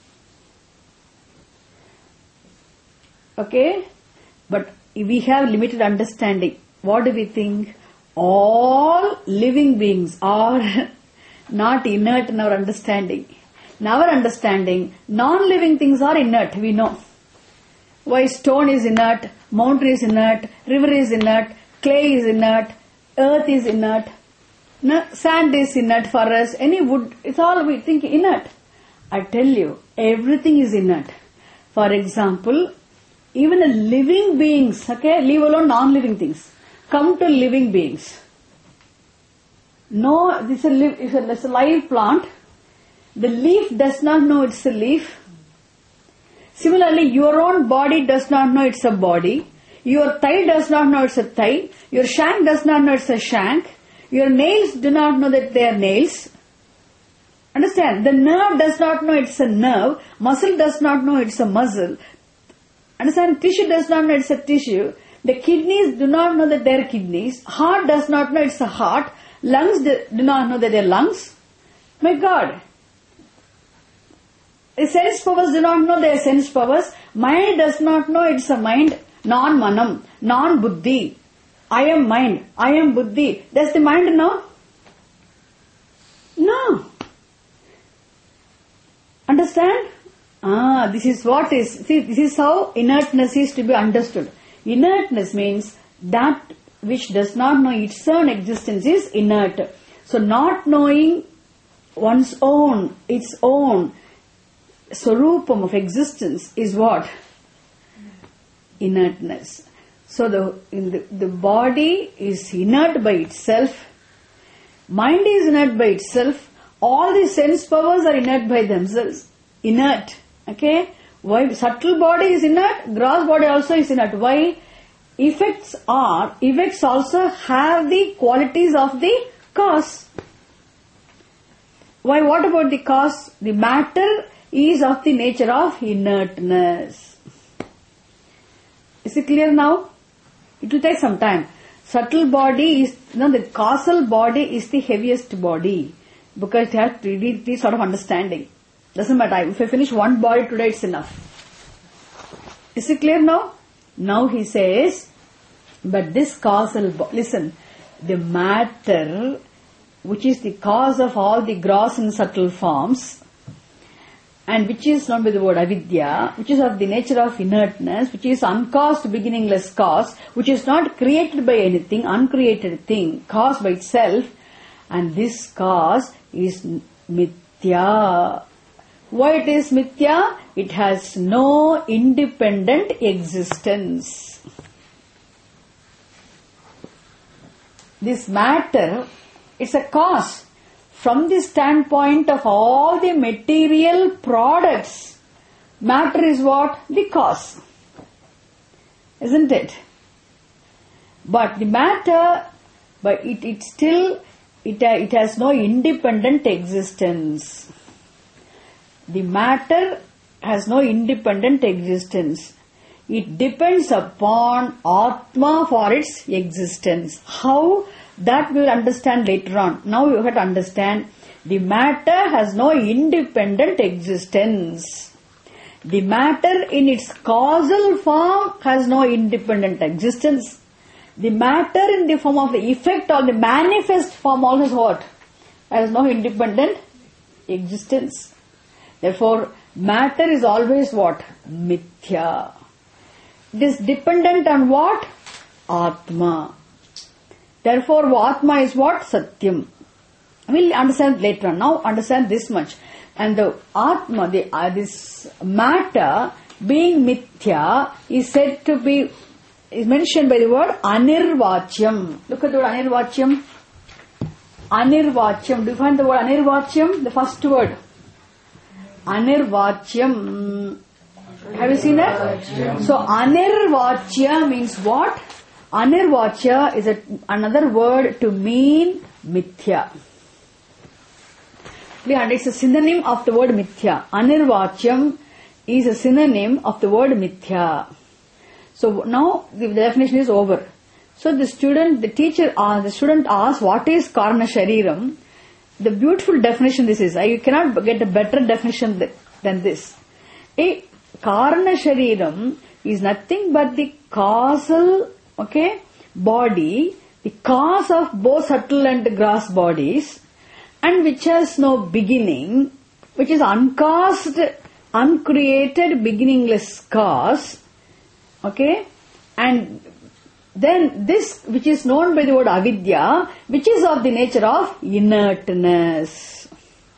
Okay? But we have limited understanding. What do we think? All living beings are not inert in our understanding. In our understanding, non-living things are inert, we know. Why stone is inert, mountain is inert, river is inert, clay is inert, earth is inert, sand is inert for us, any wood, it's all we think inert. I tell you, everything is inert. For example, even the living beings, okay, leave alone non-living things, come to living beings. No, this is a, live, it's a live plant. The leaf does not know it's a leaf. Similarly, your own body does not know it's a body. Your thigh does not know it's a thigh. Your shank does not know it's a shank. Your nails do not know that they are nails. Understand? The nerve does not know it's a nerve. Muscle does not know it's a muscle. Understand? Tissue does not know it's a tissue. The kidneys do not know that they are kidneys. Heart does not know it's a heart. Lungs do not know that they are lungs. My God. The sense powers do not know they are sense powers. Mind does not know it's a mind. Non-manam. Non-buddhi. I am mind. I am buddhi. Does the mind know? No. Understand? Ah, this is what is. See, this is how inertness is to be understood. Inertness means that which does not know its own existence is inert. So not knowing one's own, its own swarupam of existence is what? Inertness. So the, in the, the body is inert by itself. Mind is inert by itself. All the sense powers are inert by themselves. Inert. Okay? Why? Subtle body is inert, gross body also is inert. Why? Effects are, effects also have the qualities of the cause. Why? What about the cause? The matter is of the nature of inertness. Is it clear now? It will take some time. Subtle body is, you know, the causal body is the heaviest body because it has three sort of understanding. Doesn't matter. If I finish one body today, it's enough. Is it clear now? Now he says, but this causal, bo- listen, the matter, which is the cause of all the gross and subtle forms, and which is known by the word avidya, which is of the nature of inertness, which is uncaused, beginningless cause, which is not created by anything, uncreated thing, caused by itself, and this cause is mithya. Why it is mithya? It has no independent existence. This matter, it's a cause. From the standpoint of all the material products, matter is what? The cause. Isn't it? But the matter, but it, it still, it, it has no independent existence. The matter has no independent existence. It depends upon Atma for its existence. How? That we will understand later on. Now you have to understand the matter has no independent existence. The matter in its causal form has no independent existence. The matter in the form of the effect or the manifest form also is what? Has no independent existence. Therefore, matter is always what? Mithya. It is dependent on what? Atma. Therefore, Atma is what? Satyam. We'll understand later on. Now understand this much. And the Atma, the, uh, this matter being mithya is said to be, is mentioned by the word anirvachyam. Look at the word anirvachyam. Anirvachyam. Do you find the word anirvachyam? The first word. Anirvachyam. Have you seen that? So anirvachya means what? Anirvachya is a, another word to mean mithya. And it's a synonym of the word mithya. Anirvachyam is a synonym of the word mithya. So now the definition is over. So the student, the teacher, uh, the student asks, what is Karana Shariram? The beautiful definition this is. I cannot get a better definition than this. A Karana Shariram is nothing but the causal, okay, body, the cause of both subtle and gross bodies, and which has no beginning, which is uncaused, uncreated, beginningless cause, okay, and then this which is known by the word avidya, which is of the nature of inertness.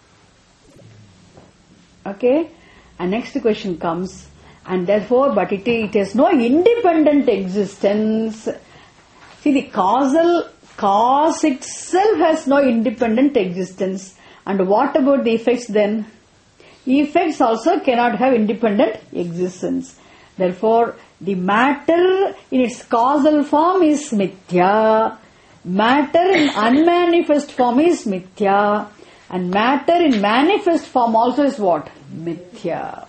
Okay, and next question comes, and therefore, but it, it has no independent existence. See, the causal cause itself has no independent existence. And what about the effects then? Effects also cannot have independent existence. Therefore, the matter in its causal form is mithya. Matter in unmanifest form is mithya. And matter in manifest form also is what? Mithya.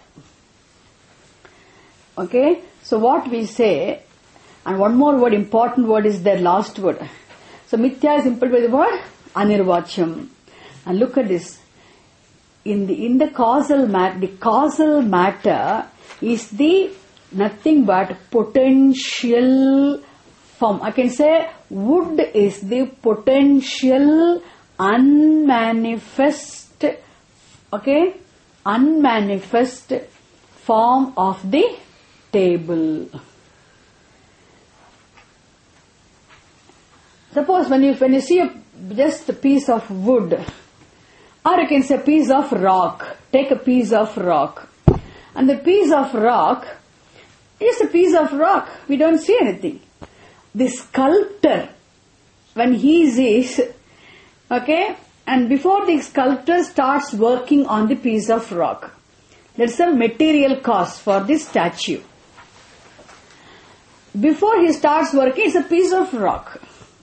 Okay? So what we say, and one more word, important word is their last word. So mithya is simple by the word anirvachyam. And look at this. In the in the causal mat, the causal matter is the nothing but potential form. I can say wood is the potential unmanifest, okay, unmanifest form of the table. Suppose when you when you see a, just a piece of wood, or you can say a piece of rock. Take a piece of rock, and the piece of rock is a piece of rock. We don't see anything. The sculptor, when he is, okay, and before the sculptor starts working on the piece of rock, there's a material cost for this statue. Before he starts working, it's a piece of rock.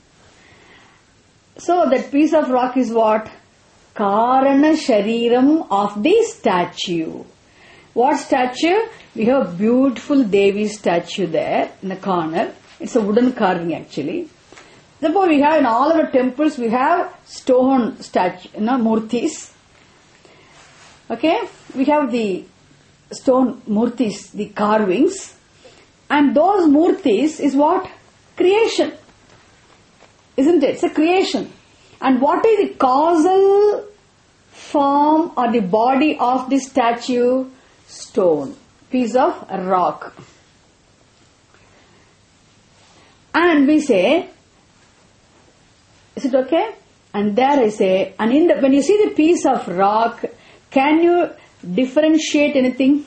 So that piece of rock is what? Karana Shariram of the statue. What statue? We have beautiful Devi statue there in the corner. It's a wooden carving actually. Therefore we have in all our temples, we have stone statue, you know, murtis. Okay? We have the stone murtis, the carvings. And those murtis is what? Creation. Isn't it? It's a creation. And what is the causal form or the body of the statue? Stone, piece of rock. And we say, is it okay? And there I say, and in the, when you see the piece of rock, can you differentiate anything?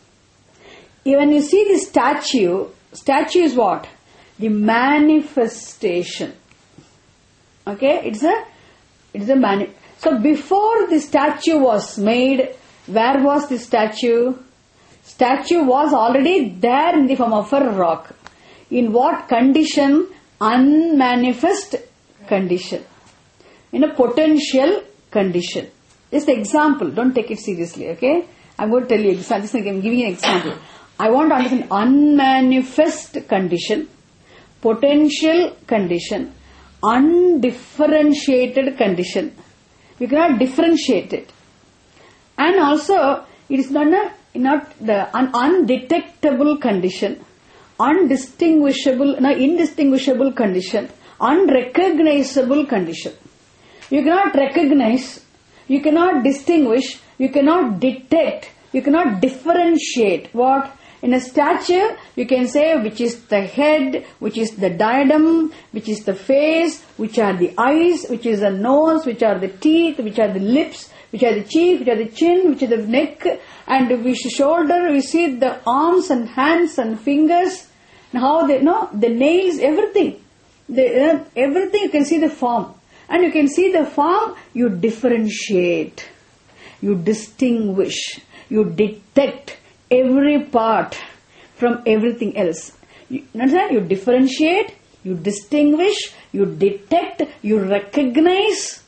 When you see the statue, statue is what? The manifestation. Okay, it's a, it's a mani. So before the statue was made, where was the statue? Statue was already there in the form of a rock. In what condition? Unmanifest condition. In a potential condition. Just the example. Don't take it seriously, okay? I'm going to tell you. Just I'm giving you an example. I want to understand unmanifest condition, potential condition, undifferentiated condition. You cannot differentiate it. And also, it is not, a, not the un, undetectable condition, undistinguishable, no, indistinguishable condition, unrecognizable condition. You cannot recognize, you cannot distinguish, you cannot detect, you cannot differentiate. What? In a statue, you can say which is the head, which is the diadem, which is the face, which are the eyes, which is the nose, which are the teeth, which are the lips, which are the cheek, which are the chin, which is the neck, and which shoulder, we see the arms and hands and fingers, and how they, no, the nails, everything. The, uh, everything you can see the form. And you can see the form, you differentiate, you distinguish, you detect every part from everything else. You understand? You differentiate, you distinguish, you detect, you recognize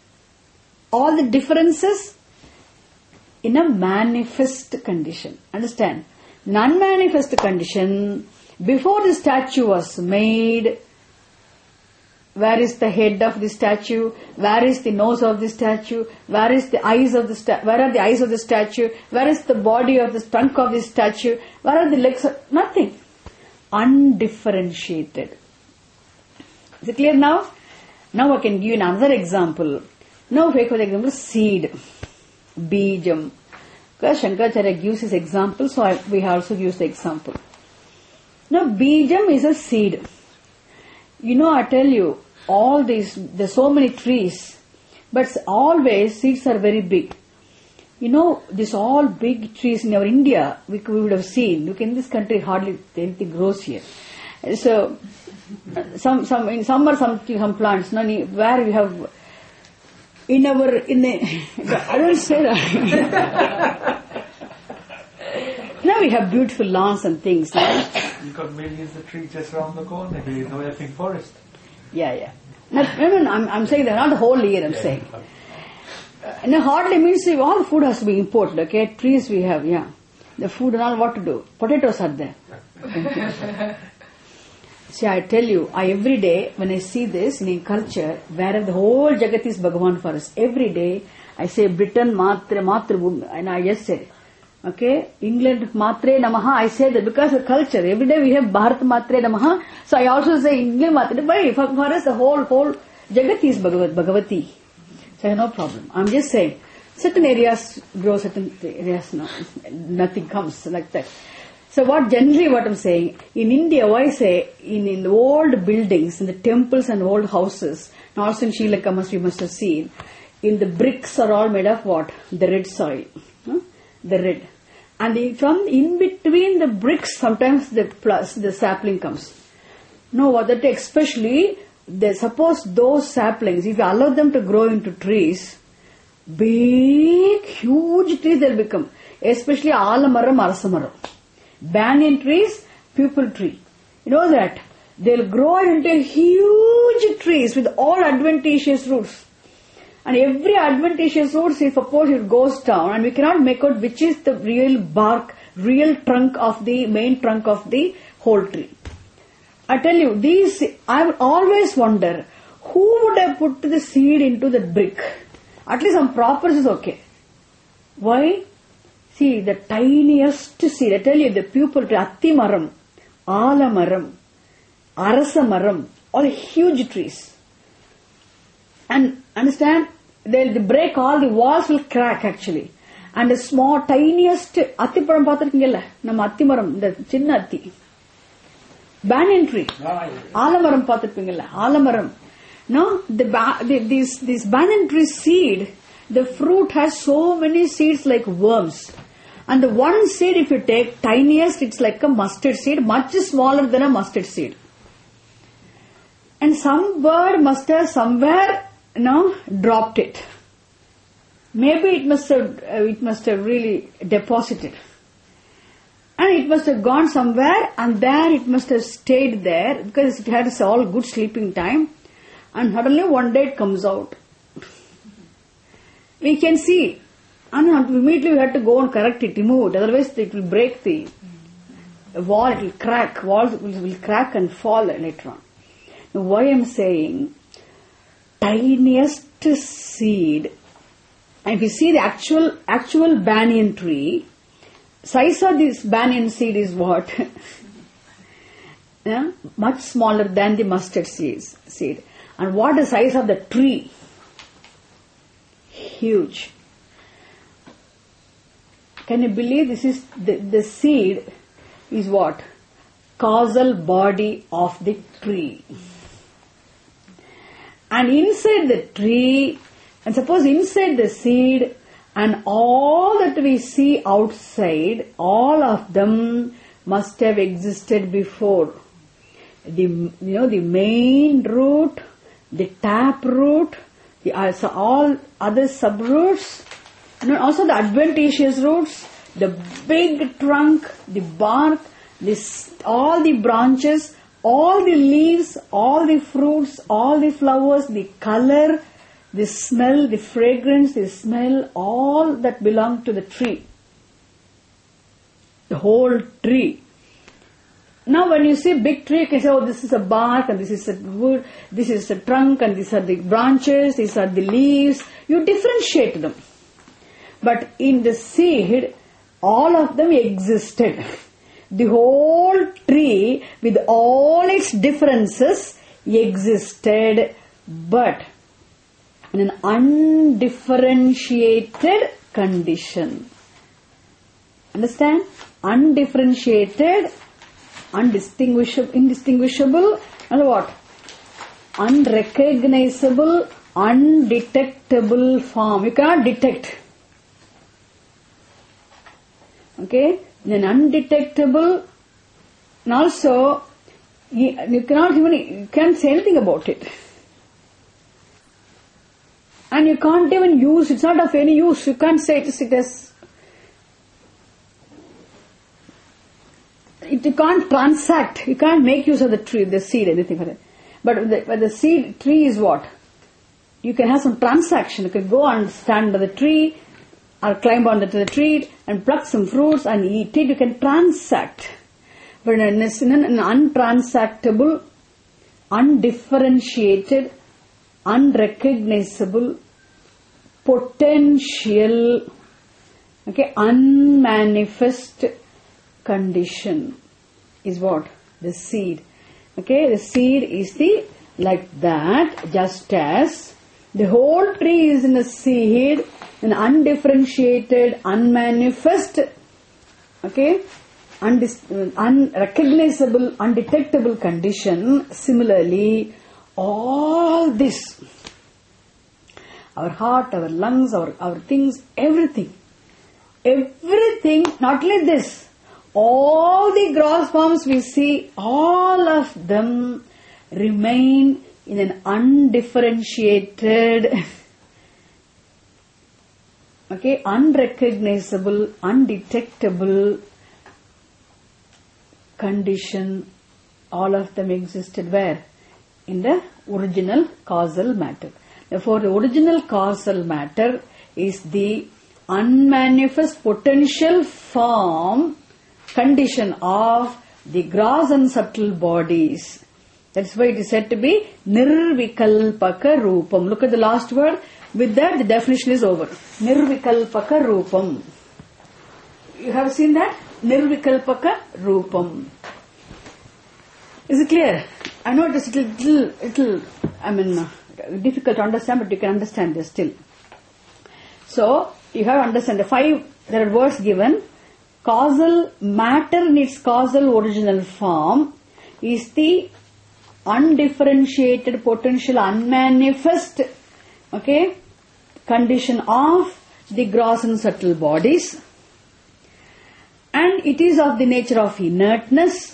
all the differences in a manifest condition. Understand? Non-manifest condition, before the statue was made, where is the head of the statue? Where is the nose of the statue? Where is the eyes of the sta- Where are the eyes of the statue? Where is the body of the trunk of the statue? Where are the legs? Nothing. Undifferentiated. Is it clear now? Now I can give you another example. Now take for example seed, bijam. Because Shankaracharya gives his example, so I, we also use the example. Now bijam is a seed. You know, I tell you, all these, there's so many trees, but always seeds are very big. You know, these all big trees in our India, we, we would have seen. Look, in this country, hardly anything grows here. So, some, some, in summer, some, some plants, no, where we have, in our, in the, I don't say that. Now we have beautiful lawns and things. No? You've got millions of trees just around the corner here in the Epping Forest. Yeah, yeah. No, no, no, I'm, I'm saying that, not the whole year, I'm yeah. saying. Uh, no, hardly means all the food has to be imported, okay? Trees we have, yeah. The food and all, what to do? Potatoes are there. See, I tell you, I every day, when I see this in culture, where the whole Jagat is Bhagavan for us, every day, I say Britain, Matra, Matra, and I just say, okay, England, Matre Namaha, I say that because of culture, every day we have Bharat Matre Namaha, so I also say England Matre, but for, for us the whole, whole Jagat is Bhagavat, Bhagavati. So I have no problem. I'm just saying, certain areas grow, certain areas no, nothing comes like that. So what generally what I'm saying, in India, why I say, in, in the old buildings, in the temples and old houses, and also in Sri Lanka must, you must have seen, in the bricks are all made of what? The red soil. Huh? The red. And from in between the bricks, sometimes the plus, the sapling comes. No, what that especially, the, suppose those saplings, if you allow them to grow into trees, big, huge trees they'll become. Especially alamaram, arasamaram. Banyan trees, pupil tree. You know that? They'll grow into huge trees with all adventitious roots. And every adventitious roots, if suppose it goes down, and we cannot make out which is the real bark, real trunk of the, main trunk of the whole tree. I tell you, these, I would always wonder, who would have put the seed into the brick? At least some proper is okay. Why? See, the tiniest seed, I tell you, the pupil tree, Attimaram, Alamaram, Arasamaram, all huge trees. And understand, they'll break, all the walls will crack actually. And the small, tiniest, athiparam pathirukingala, nama athimaram, the chinna athi. Banyan tree. Alamaram pathirukingala, alamaram. No, the, the this this banyan tree seed, the fruit has so many seeds like worms. And the one seed, if you take tiniest, it's like a mustard seed, much smaller than a mustard seed. And some bird must have somewhere, you know, dropped it. Maybe it must have, uh, it must have really deposited. And it must have gone somewhere, and there it must have stayed there, because it had all good sleeping time. And suddenly one day it comes out. We can see. And immediately we have to go and correct it, remove it. Otherwise it will break the wall, it will crack. Walls will, will crack and fall later on. Now why I am saying, tiniest seed, and if you see the actual actual banyan tree, size of this banyan seed is what? Yeah? Much smaller than the mustard seed. And what is the size of the tree? Huge. Can you believe this is the, the seed is what? Causal body of the tree. And inside the tree, and suppose inside the seed, and all that we see outside, all of them must have existed before. The, you know, the main root, the tap root, the also all other subroots, and also the adventitious roots, the big trunk, the bark, this, all the branches, all the leaves, all the fruits, all the flowers, the color, the smell, the fragrance, the smell, all that belong to the tree. The whole tree. Now when you see big tree, you can say, oh, this is a bark, and this is a wood, this is a trunk, and these are the branches, these are the leaves. You differentiate them. But in the seed, all of them existed. The whole tree, with all its differences, existed, but in an undifferentiated condition. Understand? Undifferentiated, undistinguishable, indistinguishable, and what? Unrecognizable, undetectable form. You cannot detect. Okay? Then undetectable, and also you, you cannot even, you can't say anything about it. And you can't even use, it's not of any use. You can't say it is, it is, it, you can't transact, you can't make use of the tree, the seed, anything for that. But the, but the seed tree is what? You can have some transaction. You can go and stand under the tree, or climb onto the tree and pluck some fruits and eat it. You can transact. But in an untransactable, undifferentiated, unrecognizable, potential, okay, unmanifest condition is what? The seed. Okay, the seed is the, like that, just as the whole tree is in a seed, an undifferentiated, unmanifest, okay, undis- unrecognizable, undetectable condition. Similarly, all this, our heart, our lungs, our, our things, everything, everything, not like this, all the gross forms we see, all of them remain in an undifferentiated, okay, unrecognizable, undetectable condition. All of them existed where? In the original causal matter. Therefore, the original causal matter is the unmanifest potential form condition of the gross and subtle bodies. That's why it is said to be nirvikalpaka rupam. Look at the last word. With that, the definition is over. Nirvikalpaka rupam. You have seen that? Nirvikalpaka rupam. Is it clear? I know it is a little, little, I mean, uh, difficult to understand, but you can understand this still. So, you have to understand the five, there are words given. Causal matter in its causal original form is the undifferentiated potential unmanifest, okay, condition of the gross and subtle bodies, and it is of the nature of inertness.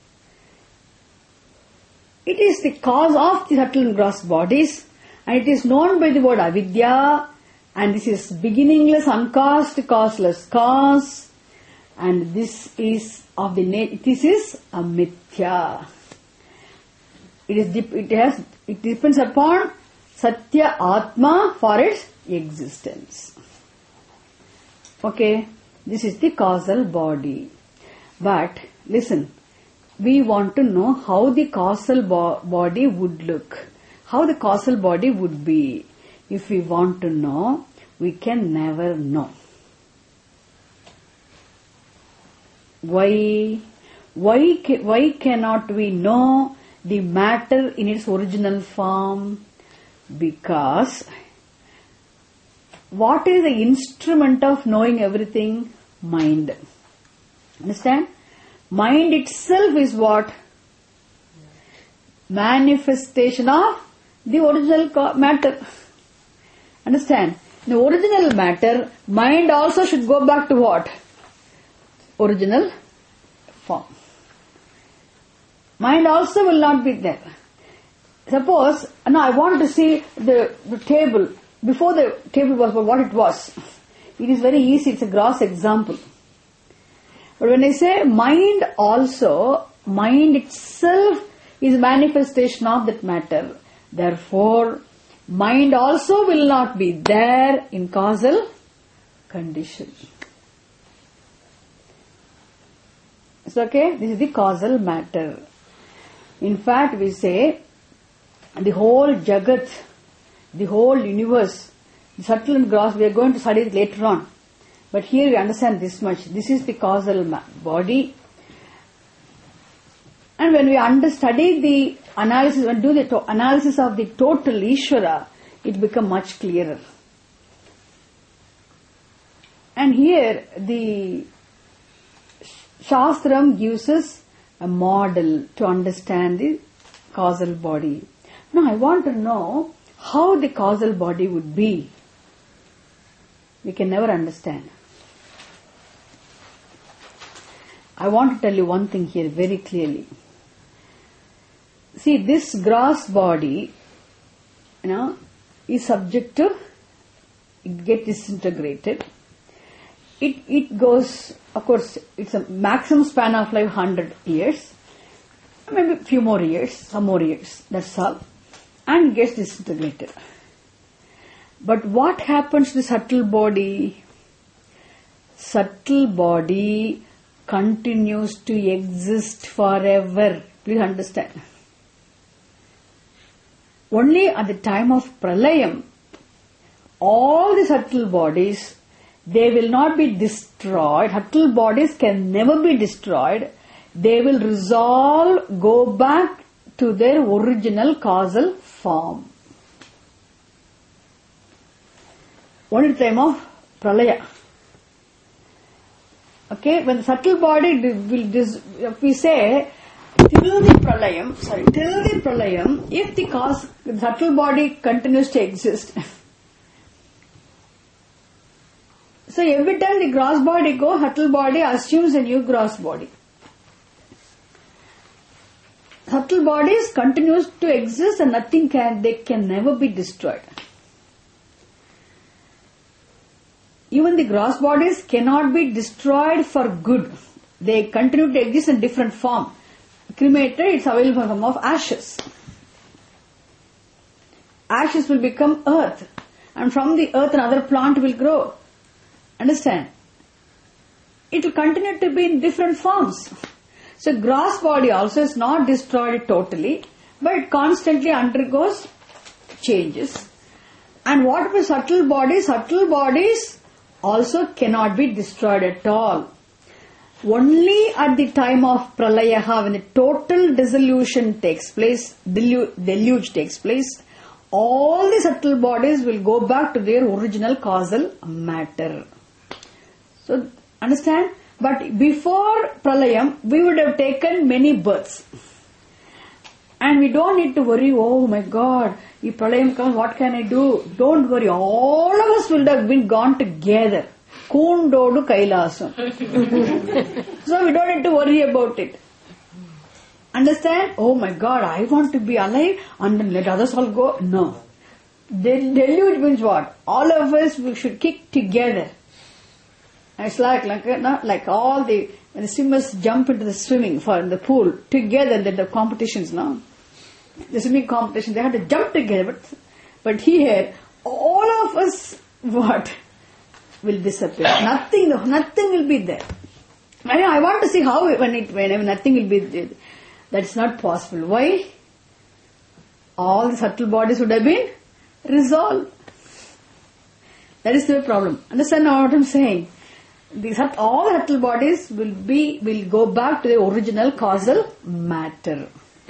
It is the cause of the subtle and gross bodies, and it is known by the word avidya, and this is beginningless, uncaused, causeless cause, and this is of the nature, this is a mithya. It is, it has, it depends upon Satya Atma for its existence. Okay, this is the causal body. But listen, we want to know how the causal bo- body would look, how the causal body would be. If we want to know, we can never know. Why? Why, ca- why cannot we know the matter in its original form? Because what is the instrument of knowing everything? Mind. Understand? Mind itself is what? Manifestation of the original matter. Understand? The original matter, mind also should go back to what? Original form. Mind also will not be there. Suppose, now I want to see the, the table. Before the table was what it was. It is very easy, it's a gross example. But when I say mind also, mind itself is manifestation of that matter. Therefore, mind also will not be there in causal condition. It's okay? This is the causal matter. In fact, we say the whole Jagat, the whole universe, the subtle and gross, we are going to study it later on. But here we understand this much. This is the causal ma- body. And when we under study the analysis, when do the to- analysis of the total Ishvara, it becomes much clearer. And here the Shastram gives us a model to understand the causal body. Now I want to know how the causal body would be. We can never understand. I want to tell you one thing here very clearly. See, this gross body, you know, is subject to, it gets disintegrated. It, it goes, of course, it's a maximum span of life one hundred years, maybe a few more years, some more years, that's all, and gets disintegrated. But what happens to the subtle body? Subtle body continues to exist forever. Please understand. Only at the time of Pralayam, all the subtle bodies, they will not be destroyed. Subtle bodies can never be destroyed. They will resolve, go back to their original causal form. Only at the time of Pralaya. Okay, when the subtle body will, dis, if we say, till the Pralayam, sorry, till the Pralayam, if the cause, the subtle body continues to exist, so every time the gross body goes, subtle body assumes a new gross body. Subtle bodies continues to exist and nothing can, they can never be destroyed. Even the gross bodies cannot be destroyed for good. They continue to exist in different form. Cremated, it's available in the form of ashes. Ashes will become earth, and from the earth another plant will grow. Understand? It will continue to be in different forms. So gross body also is not destroyed totally, but it constantly undergoes changes. And what about subtle bodies? Subtle bodies also cannot be destroyed at all. Only at the time of Pralayaha, when the total dissolution takes place, delu- deluge takes place, all the subtle bodies will go back to their original causal matter. So, understand? But before Pralayam, we would have taken many births. And we don't need to worry, oh my God, if Pralayam comes, what can I do? Don't worry, all of us will have been gone together. Kundodu Kailasam. So we don't need to worry about it. Understand? Oh my God, I want to be alive and then let others all go. No. Del- deluge means what? All of us we should kick together. It's like like not like all the when the swimmers jump into the swimming for in the pool together. That the competitions now, the swimming competition they have to jump together. But but here all of us what will disappear. Nothing nothing will be there. I, I want to see how when it when nothing will be there. That's not possible. Why? All the subtle bodies would have been resolved. That is the problem. Understand now what I'm saying? These all the subtle bodies will be will go back to the original causal matter,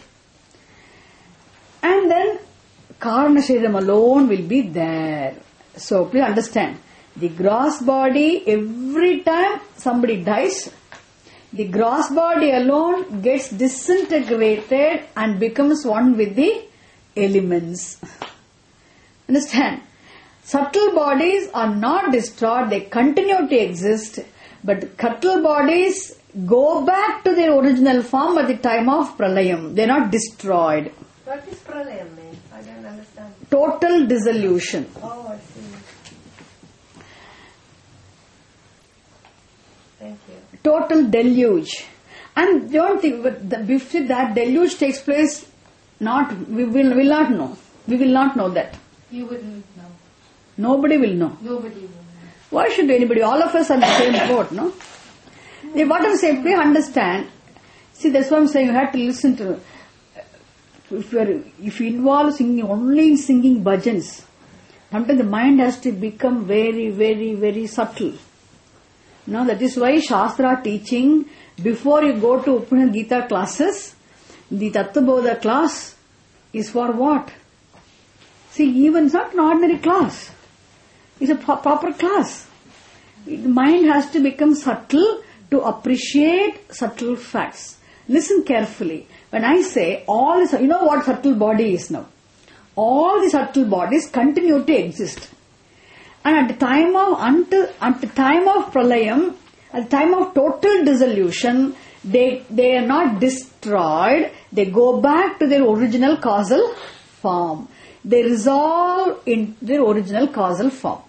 and then Karana Shariram alone will be there. So please understand, the gross body, every time somebody dies, the gross body alone gets disintegrated and becomes one with the elements. Understand? Subtle bodies are not destroyed, they continue to exist, but subtle bodies go back to their original form at the time of Pralayam. They are not destroyed. What is pralayam mean? I don't understand. Total dissolution. Oh, I see. Thank you. Total deluge. And don't think, but the, before that deluge takes place, not we will, will not know. We will not know that. You wouldn't know. Nobody will know. Nobody will know. Why should anybody? All of us are in the same boat, no? The what I'm saying, please understand. See, that's why I'm saying you have to listen to. If you are, if you involve singing only in singing bhajans, sometimes the mind has to become very, very, very subtle. No, that is why Shastra teaching, before you go to Upanishad Gita classes, the Tattvabodha class is for what? See, even it's not an ordinary class. It's a pro- proper class. The mind has to become subtle to appreciate subtle facts. Listen carefully. When I say all this, you know what subtle body is now? All the subtle bodies continue to exist. And at the time of until at the time of Pralayam, at the time of total dissolution, they they are not destroyed. They go back to their original causal form. They resolve in their original causal form.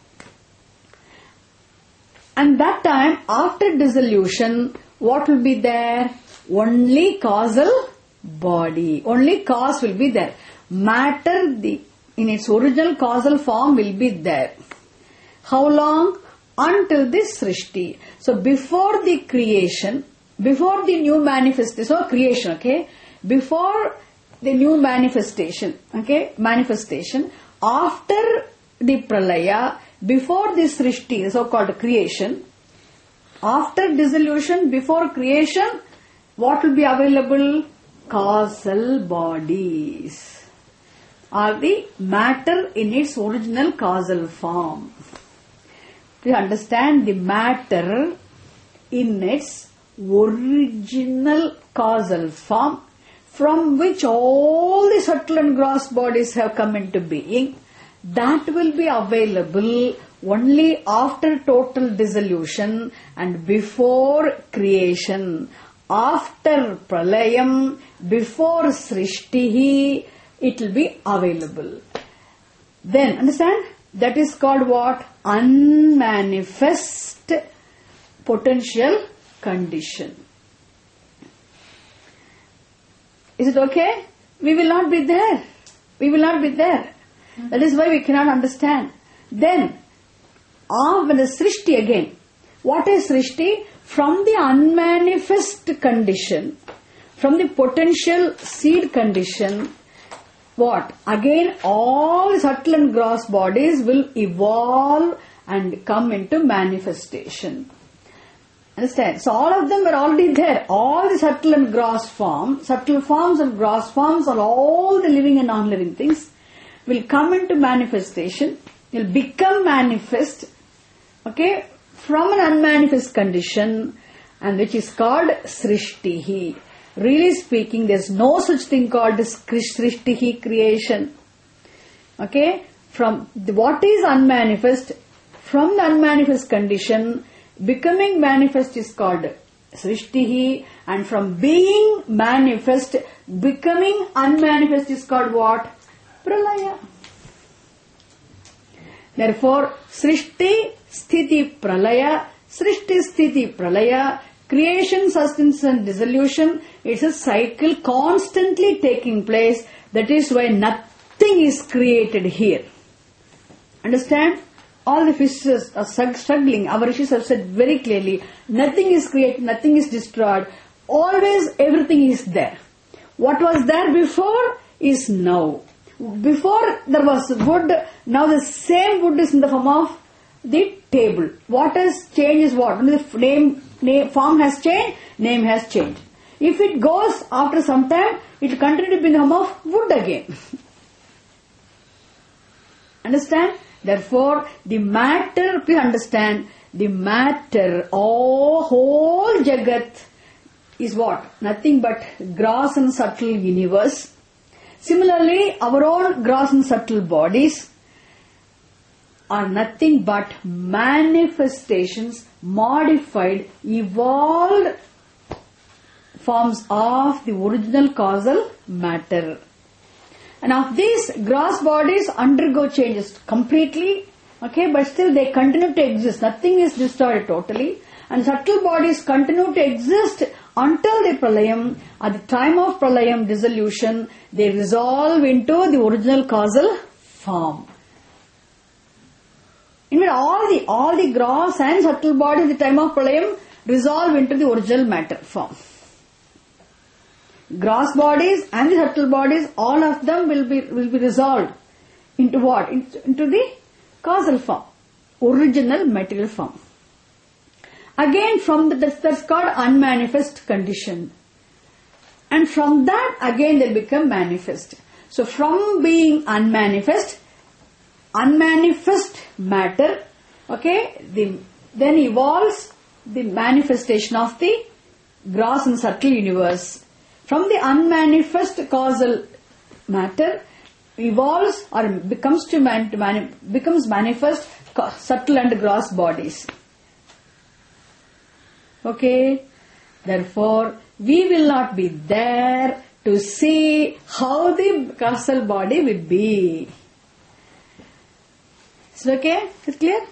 And that time, after dissolution, what will be there? Only causal body. Only cause will be there. Matter the in its original causal form will be there. How long? Until the Srishti. So before the creation, before the new manifestation, so creation, okay? Before the new manifestation, okay? Manifestation. After the Pralaya, before the Srishti, so-called creation, after dissolution, before creation, what will be available? Causal bodies. Are the matter in its original causal form. To understand the matter in its original causal form, from which all the subtle and gross bodies have come into being, that will be available only after total dissolution and before creation. After Pralayam, before Srishti, it will be available. Then, understand? That is called what? Unmanifest potential condition. Is it okay? We will not be there. We will not be there. Mm-hmm. That is why we cannot understand. Then, ah, when the Srishti again. What is Srishti? From the unmanifest condition, from the potential seed condition, what? Again, all subtle and gross bodies will evolve and come into manifestation. Understand? So all of them were already there. All the subtle and gross forms, subtle forms and gross forms are all the living and non-living things. will come into manifestation, will become manifest, okay, from an unmanifest condition, and which is called Srishtihi. Really speaking, there is no such thing called Srishtihi, creation. Okay, from the, what is unmanifest, from the unmanifest condition, becoming manifest is called Srishtihi, and from being manifest, becoming unmanifest is called what? Pralaya. Therefore, Srishti, Sthiti, Pralaya, Srishti, Sthiti, Pralaya, creation, sustenance and dissolution, it's a cycle constantly taking place. That is why nothing is created here. Understand? All the physicists are struggling. Our rishis have said very clearly, nothing is created, nothing is destroyed. Always everything is there. What was there before is now. Before there was wood, now the same wood is in the form of the table. What has changed is what? The name, name, form has changed, name has changed. If it goes after some time, it will continue to be in the form of wood again. Understand? Therefore, the matter, please understand, the matter, oh, whole Jagat is what? Nothing but gross and subtle universe. Similarly, our own gross and subtle bodies are nothing but manifestations, modified, evolved forms of the original causal matter. And of these, gross bodies undergo changes completely, okay, but still they continue to exist. Nothing is destroyed totally. And subtle bodies continue to exist until the pralayam. At the time of pralayam dissolution, they resolve into the original causal form. In fact, all the, all the gross and subtle bodies at the time of pralayam resolve into the original matter form. Gross bodies and the subtle bodies, all of them will be will be resolved into what? Into, into the causal form, original material form. Again, from the, that's, that's called unmanifest condition. And from that, again they become manifest. So from being unmanifest, unmanifest matter, okay, the, then evolves the manifestation of the gross and subtle universe. From the unmanifest causal matter evolves or becomes to man, to mani, becomes manifest subtle and gross bodies. Okay, therefore we will not be there to see how the causal body will be. Is it okay? Is it clear?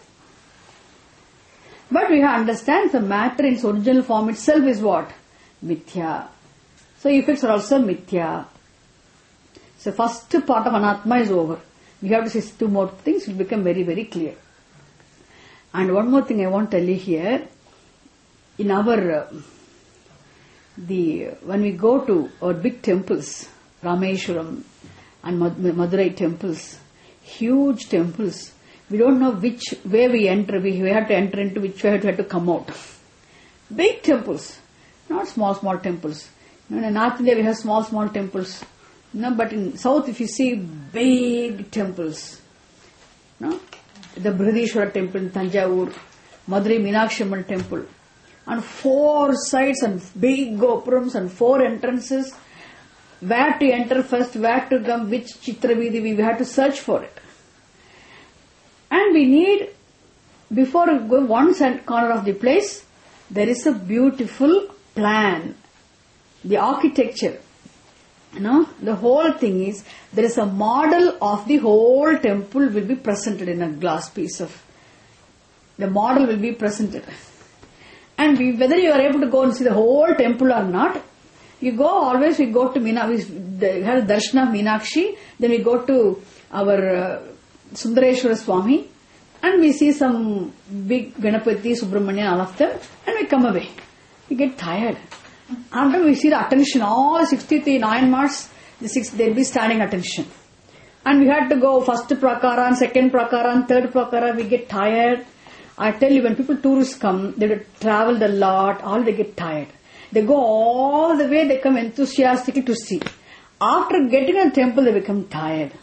But we have to understand the matter in its original form itself is what? Mithya. So effects are also mithya. So first part of anatma is over. We have to see two more things, it will become very, very clear. And one more thing I want to tell you here. In our, uh, the, when we go to our big temples, Rameshwaram and Madurai temples, huge temples, we don't know which way we enter, we have to enter into which way we have to come out. Big temples, not small, small temples. In North India we have small, small temples. No, but in South if you see big temples. No? The Brihadishwara temple in Tanjavur, Madurai Meenakshi Amman temple. And four sides and big gopurams and four entrances. Where to enter first, where to come, which Chitravidhi, we have to search for it. And we need, before we go one corner of the place, there is a beautiful plan. The architecture, you know, the whole thing is, there is a model of the whole temple will be presented in a glass piece of, the model will be presented. And we, whether you are able to go and see the whole temple or not, you go, always we go to Meenakshi, we have Darshana of Meenakshi, then we go to our uh, Sundareshwara Swami, and we see some big Ganapati, Subramanya, all of them, and we come away. We get tired. After we see the attention, all sixty-nine marks, the six, there will be standing attention. And we had to go first prakara and second prakara and third prakara, we get tired. I tell you, when people, tourists come, they have traveled a lot, all they get tired. They go all the way, they come enthusiastically to see. After getting a temple, they become tired.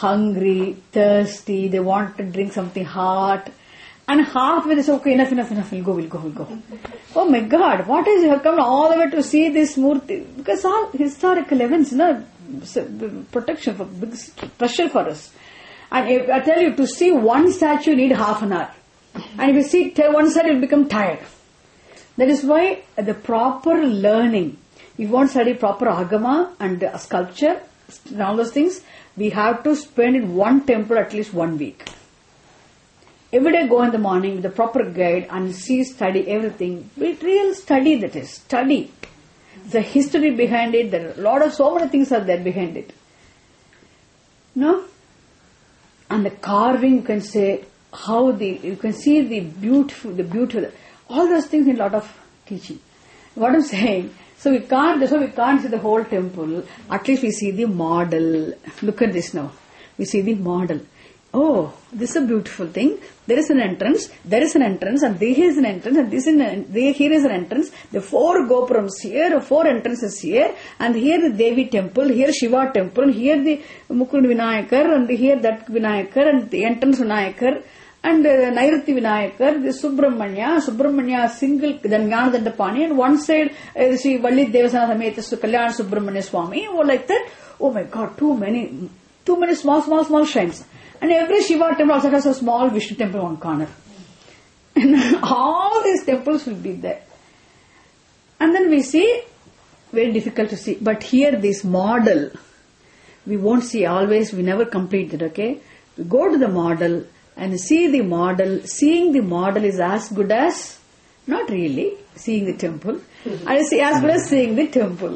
hungry, thirsty, they want to drink something hot. And halfway they say, okay, enough, enough, enough, we'll go, we'll go, we'll go. Oh my God, what is, you have come all the way to see this Murti? Because all historical events, you know, protection, for big pressure for us. And if, I tell you, to see one statue, you need half an hour. And if you see one side, you'll become tired. That is why the proper learning, if you want to study proper agama and uh, sculpture and all those things, we have to spend in one temple at least one week. Every day go in the morning with the proper guide and see, study everything. With real study, that is. Study. The history behind it, there are a lot of, so many things are there behind it. No? And the carving, you can say, how the, you can see the beautiful, the beautiful, all those things in a lot of teaching. What I'm saying, so we can't, that's why we can't see the whole temple. At least we see the model. Look at this now. We see the model. Oh, this is a beautiful thing. There is an entrance, there is an entrance, and there is an entrance, and this is an, there, here is an entrance. The four gopurams here, four entrances here, and here the Devi temple, here Shiva temple, here the Mukund Vinayakar, and here that Vinayakar, and the entrance Vinayakar, and uh, Nairuti Vinayakar, the Subramanya, Subramanya single, then Jnana Dandapani, and one side uh, Sri Valli Devasana Sameta Kalyana Subramanya Swami, or like that. Oh my God, too many, too many small, small, small shrines. And every Shiva temple also has a small Vishnu temple on one corner. And all these temples will be there. And then we see, very difficult to see. But here this model, we won't see always, we never complete it, okay? We go to the model and see the model. Seeing the model is as good as, not really, seeing the temple. And see as good as seeing the temple.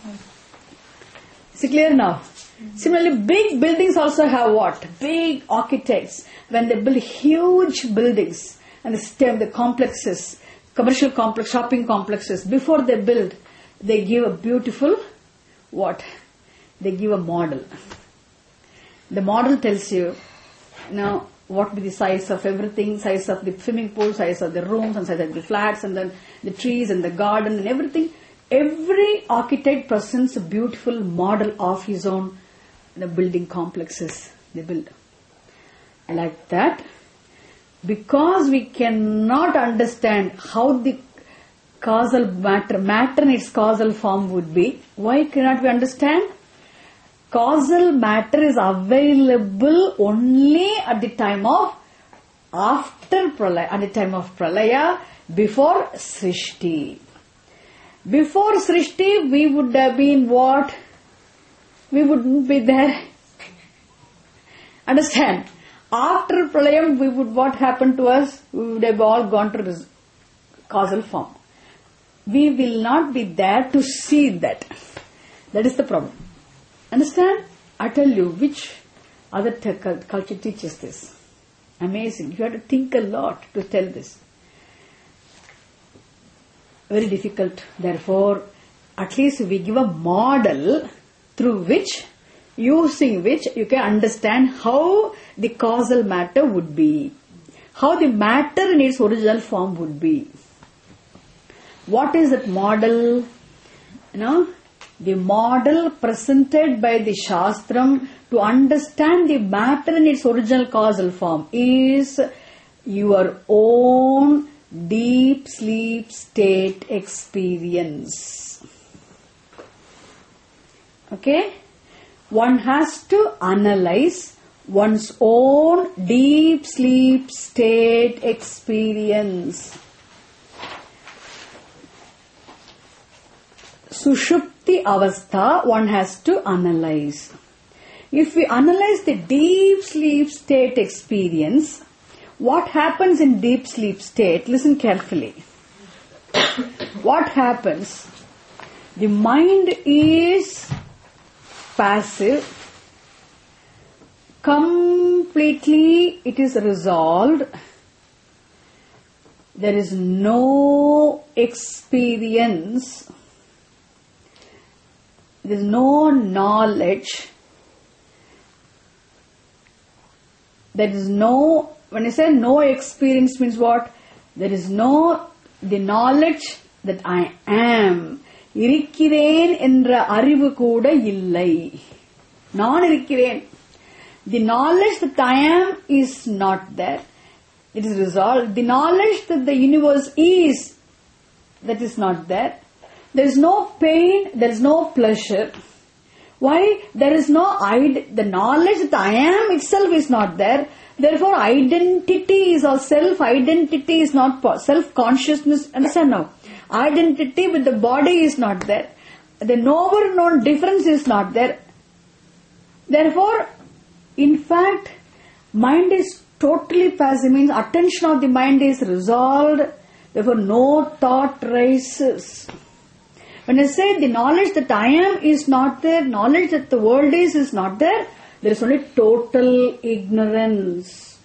Is it clear now? Similarly, big buildings also have what? Big architects, when they build huge buildings and the stem, the complexes, commercial complex, shopping complexes, before they build, they give a beautiful what? They give a model. The model tells you, you know, what be the size of everything, size of the swimming pool, size of the rooms, and size of the flats, and then the trees and the garden and everything. Every architect presents a beautiful model of his own, the building complexes they build. Like that, because we cannot understand how the causal matter, matter in its causal form would be, why cannot we understand? Causal matter is available only at the time of, after Pralaya, at the time of Pralaya, before Srishti. Before Srishti, we would have been what? We wouldn't be there. Understand? After Pralayam, we would, what happened to us? We would have all gone to this causal form. We will not be there to see that. That is the problem. Understand? I tell you, which other te- culture teaches this? Amazing. You have to think a lot to tell this. Very difficult. Therefore, at least we give a model through which, using which you can understand how the causal matter would be, how the matter in its original form would be. What is that model? You know, the model presented by the Shastram to understand the matter in its original causal form is your own deep sleep state experience. Okay? One has to analyze one's own deep sleep state experience. Sushupti avastha, one has to analyze. If we analyze the deep sleep state experience, what happens in deep sleep state? Listen carefully. What happens? The mind is passive, completely it is resolved, there is no experience, there is no knowledge, there is no, when I say no experience means what? There is no, the knowledge that I am. இருக்கிறேன் என்ற அறிவு கூட இல்லை. நான் இருக்கிறேன். The knowledge that I am is not there. It is resolved. The knowledge that the universe is, that is not there. There is no pain, there is no pleasure. Why? There is no id- the knowledge that I am itself is not there. Therefore, identity is or self-identity is not po- self-consciousness. Understand now? Identity with the body is not there. The knower known difference is not there. Therefore, in fact, mind is totally passive, means attention of the mind is resolved. Therefore, no thought rises. When I say the knowledge that I am is not there, knowledge that the world is is not there, there is only total ignorance.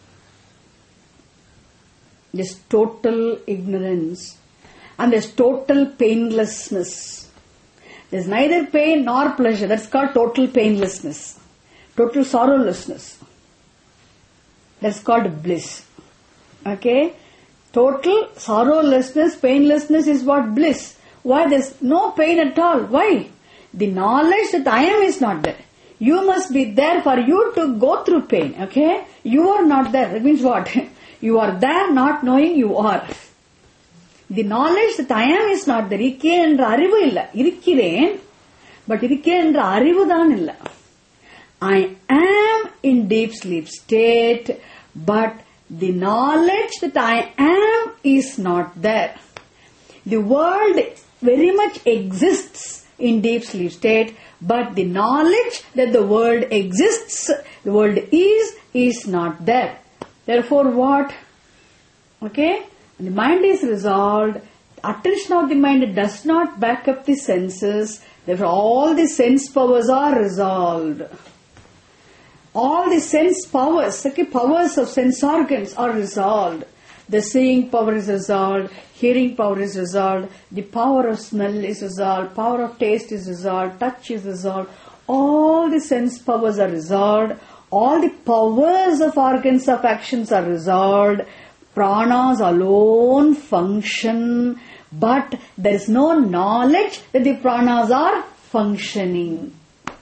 There's total ignorance. And there's total painlessness. There's neither pain nor pleasure. That's called total painlessness. Total sorrowlessness. That's called bliss. Okay? Total sorrowlessness, painlessness is what? Bliss. Why? There's no pain at all. Why? The knowledge that I am is not there. You must be there for you to go through pain. Okay? You are not there. That means what? You are there not knowing you are. The knowledge that I am is not there. Irukken endra arivu illa. Irukkiren. But irukken endra arivu dhaan illa. I am in deep sleep state, but the knowledge that I am is not there. The world very much exists in deep sleep state, but the knowledge that the world exists, the world is, is not there. Therefore what? Okay? The mind is resolved. Attention of the mind does not back up the senses. Therefore all the sense powers are resolved. All the sense powers, okay, powers of sense organs are resolved. The seeing power is resolved, hearing power is resolved, the power of smell is resolved, power of taste is resolved, touch is resolved. All the sense powers are resolved. All the powers of organs of actions are resolved. Pranas alone function, but there is no knowledge that the pranas are functioning.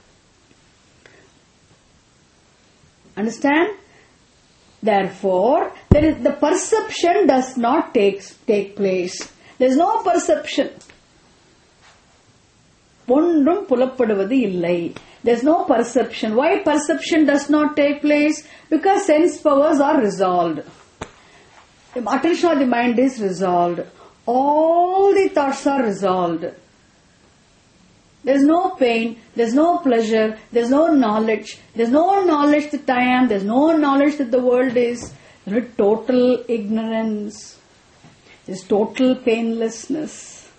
Understand? Therefore, there is, the perception does not take, take place. There is no perception. ஒன்றும் புலப்படுவது இல்லை. There is no perception. Why perception does not take place? Because sense powers are resolved. The attention of the mind is resolved. All the thoughts are resolved. There is no pain, there is no pleasure, there is no knowledge. There is no knowledge that I am, there is no knowledge that the world is. There is total ignorance. There is total painlessness.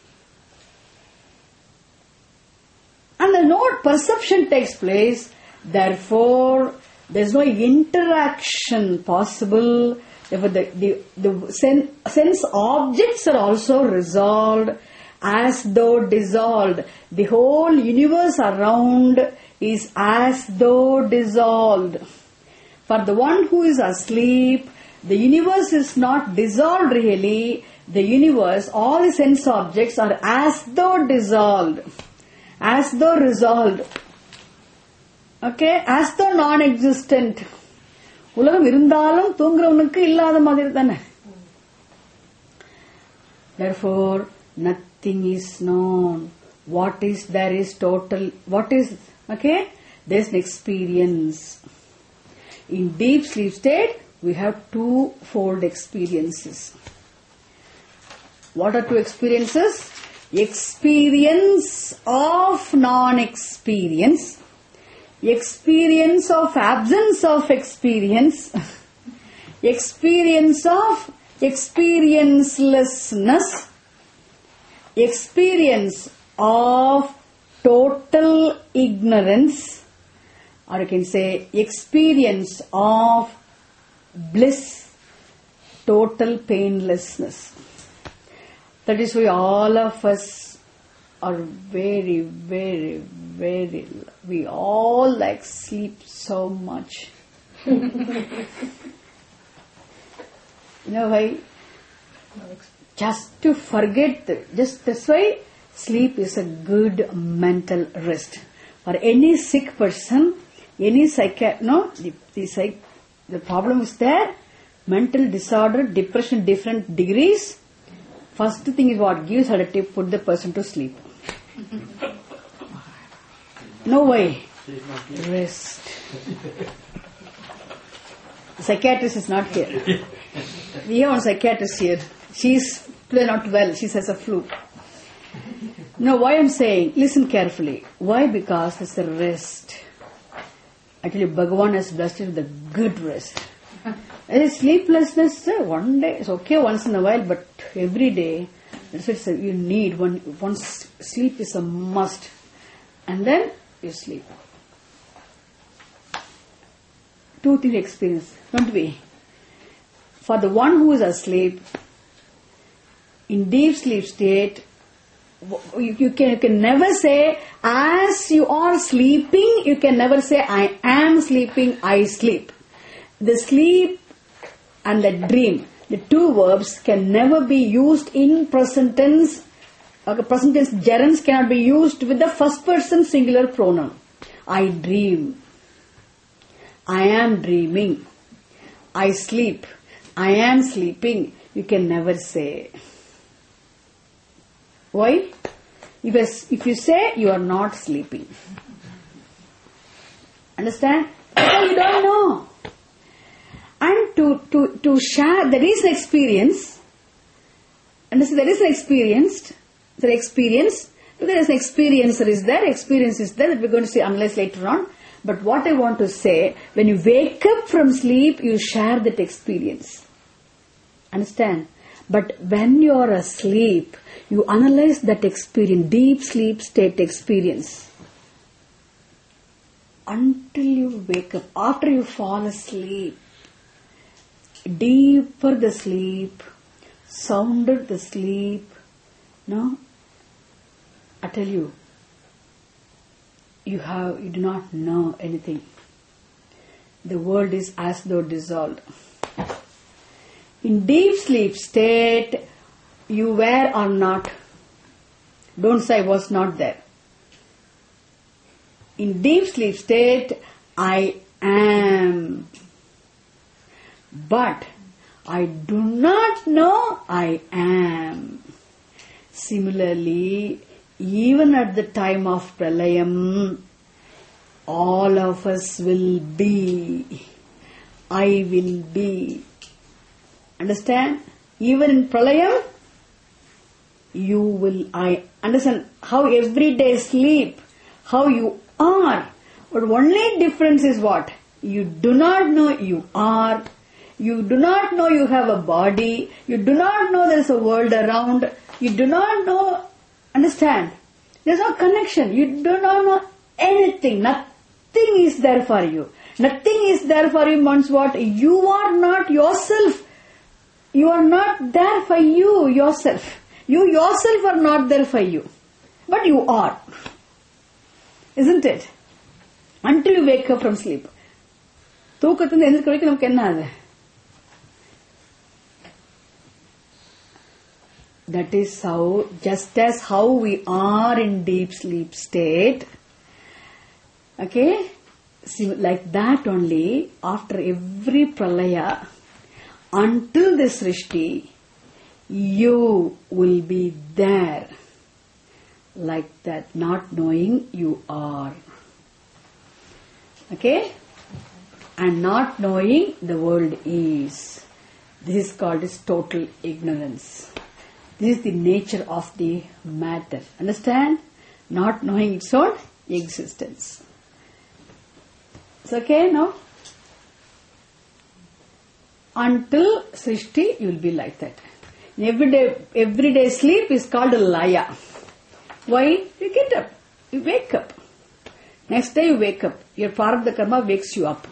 And the no perception takes place. Therefore, there is no interaction possible. Therefore, the, the, the sen, sense objects are also resolved. As though dissolved. The whole universe around is as though dissolved. For the one who is asleep, the universe is not dissolved really. The universe, all the sense objects are as though dissolved. As though resolved. Okay? As though non-existent. உலகம் இருந்தாலும் தூங்குறவனுக்கு இல்லாத மாதிரி தானே. Therefore, nothing is known. What is there is total. What is, okay? There is an experience. In deep sleep state, we have two-fold experiences. What are two experiences? Experience of non-experience. Experience of absence of experience. Experience of experiencelessness. Experience of total ignorance, or you can say experience of bliss, total painlessness. That is why all of us are very, very, very, we all like sleep so much. You know why? Just to forget, the, just this way, sleep is a good mental rest. For any sick person, Any psychiatrist, no, the, the, psych, the problem is there. Mental disorder, depression, different degrees. First thing is what? Give sedative, put the person to sleep. No way. Rest. Psychiatrist is not here. We have one psychiatrist here. She's today not well. She has a flu. No, why I'm saying, listen carefully. Why? Because it's a rest. Actually, Bhagavan has blessed you with a good rest. And sleeplessness, one day, it's okay once in a while, but every day, that's what you need. One, once sleep is a must. And then you sleep. Two things experience, don't we? For the one who is asleep, in deep sleep state, you, you, can, you can never say, as you are sleeping, you can never say, I am sleeping, I sleep. The sleep and the dream, the two verbs can never be used in present tense. Okay, present tense gerunds cannot be used with the first person singular pronoun. I dream. I am dreaming. I sleep. I am sleeping. You can never say. Why? Because if you say, you are not sleeping. Understand? Because you don't know. And to, to, to share, there is an experience. Understand? There is an experience. The experience. Because there is an experiencer is there. Experience is there that we're going to see analyze later on. But what I want to say, when you wake up from sleep, you share that experience. Understand? But when you are asleep, you analyze that experience, deep sleep state experience. Until you wake up, after you fall asleep, deeper the sleep, sounder the sleep, no? I tell you, you have, you do not know anything. The world is as though dissolved. In deep sleep state, you were or not. Don't say I was not there. In deep sleep state, I am. But I do not know I am. Similarly, even at the time of Pralayam, all of us will be. I will be. Understand? Even in Pralayam, you will, I understand how every day sleep, how you are. But only difference is what? You do not know you are. You do not know you have a body. You do not know there is a world around. You do not know, understand? There is no connection. You do not know anything. Nothing is there for you. Nothing is there for you means what? You are not yourself. You are not there for you, yourself. You yourself are not there for you. But you are. Isn't it? Until you wake up from sleep. தூக்கத்திலிருந்து எந்திரிக்கிற வரைக்கும் நமக்கு என்ன ஆகுது? That is how, just as how we are in deep sleep state, okay, see, like that only, after every pralaya, until the Srishti, you will be there, like that, not knowing you are. Okay? And not knowing the world is. This is called as total ignorance. This is the nature of the matter. Understand? Not knowing its own existence. It's okay, no? Until Srishti, you will be like that. Everyday, everyday sleep is called a laya. Why? You get up. You wake up. Next day you wake up. Your prarabdha karma wakes you up.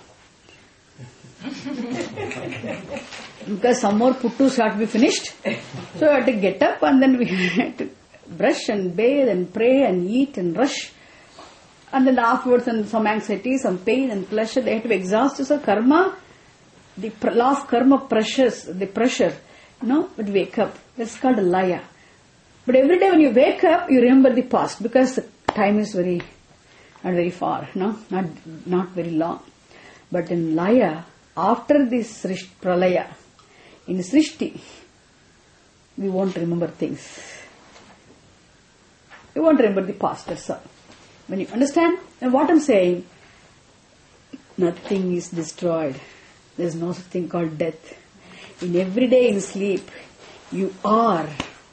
Because some more puttus have to be finished. So you have to get up and then we have to brush and bathe and pray and eat and rush. And then afterwards and some anxiety, some pain and pleasure, they have to be exhausted. So karma, the law of karma pressures, the pressure, you know, but wake up. That's called a laya. But every day when you wake up, you remember the past because the time is very, not very far, no, not not very long. But in Laya, after this Srish- Pralaya, in Srishti, we won't remember things. We won't remember the past, that's all. When you understand and what I'm saying, nothing is destroyed. There is no such thing called death. In every day in sleep, you are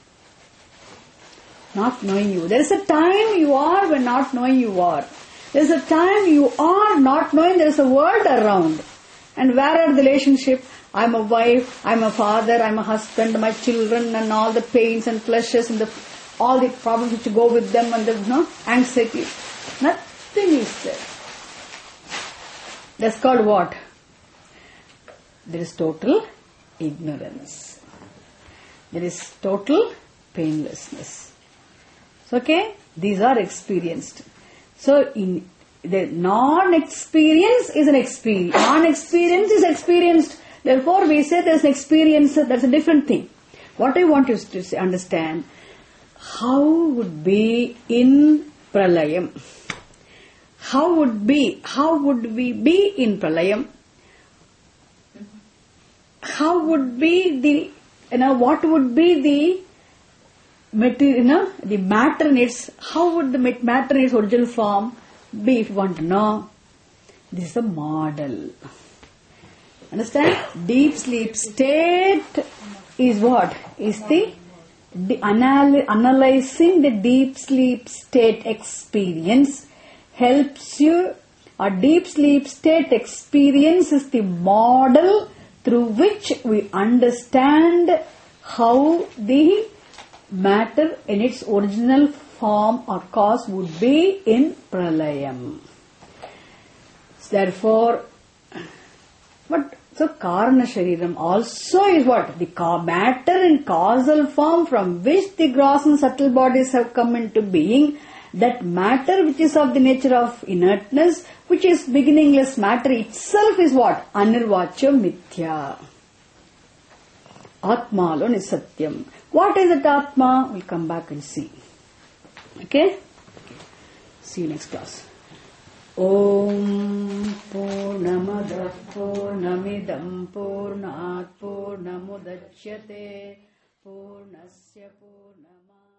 not knowing you. There is a time you are when not knowing you are. There is a time you are not knowing there is a world around. And where are the relationship? I'm a wife, I'm a father, I'm a husband, my children, and all the pains and pleasures and the all the problems which go with them and the you know, anxiety. Nothing is there. That's called what? There is total ignorance. There is total painlessness. So, okay, these are experienced. So, in the non-experience is an experience. Non-experience is experienced. Therefore, we say there is an experience. That's a different thing. What I want you to understand, how would be in Pralayam? How would be? How would we be in Pralayam? How would be the, you know, what would be the material, you know, the matter in its, how would the matter in its original form be, if you want to know? This is a model. Understand? Deep sleep state is what? Is the, the anal- analyzing the deep sleep state experience helps you. A deep sleep state experience is the model through which we understand how the matter in its original form or cause would be in Pralayam. Therefore, but so Karana Shariram also is what? The ca- matter in causal form from which the gross and subtle bodies have come into being. That matter which is of the nature of inertness, which is beginningless matter itself is what? Anirvachya Mithya. Atma alone is Satyam. What is that Atma? We'll come back and see. Okay? See you next class. Om Purnamada Purnamidam Purnat Purnamudachyate Purnasya Purnam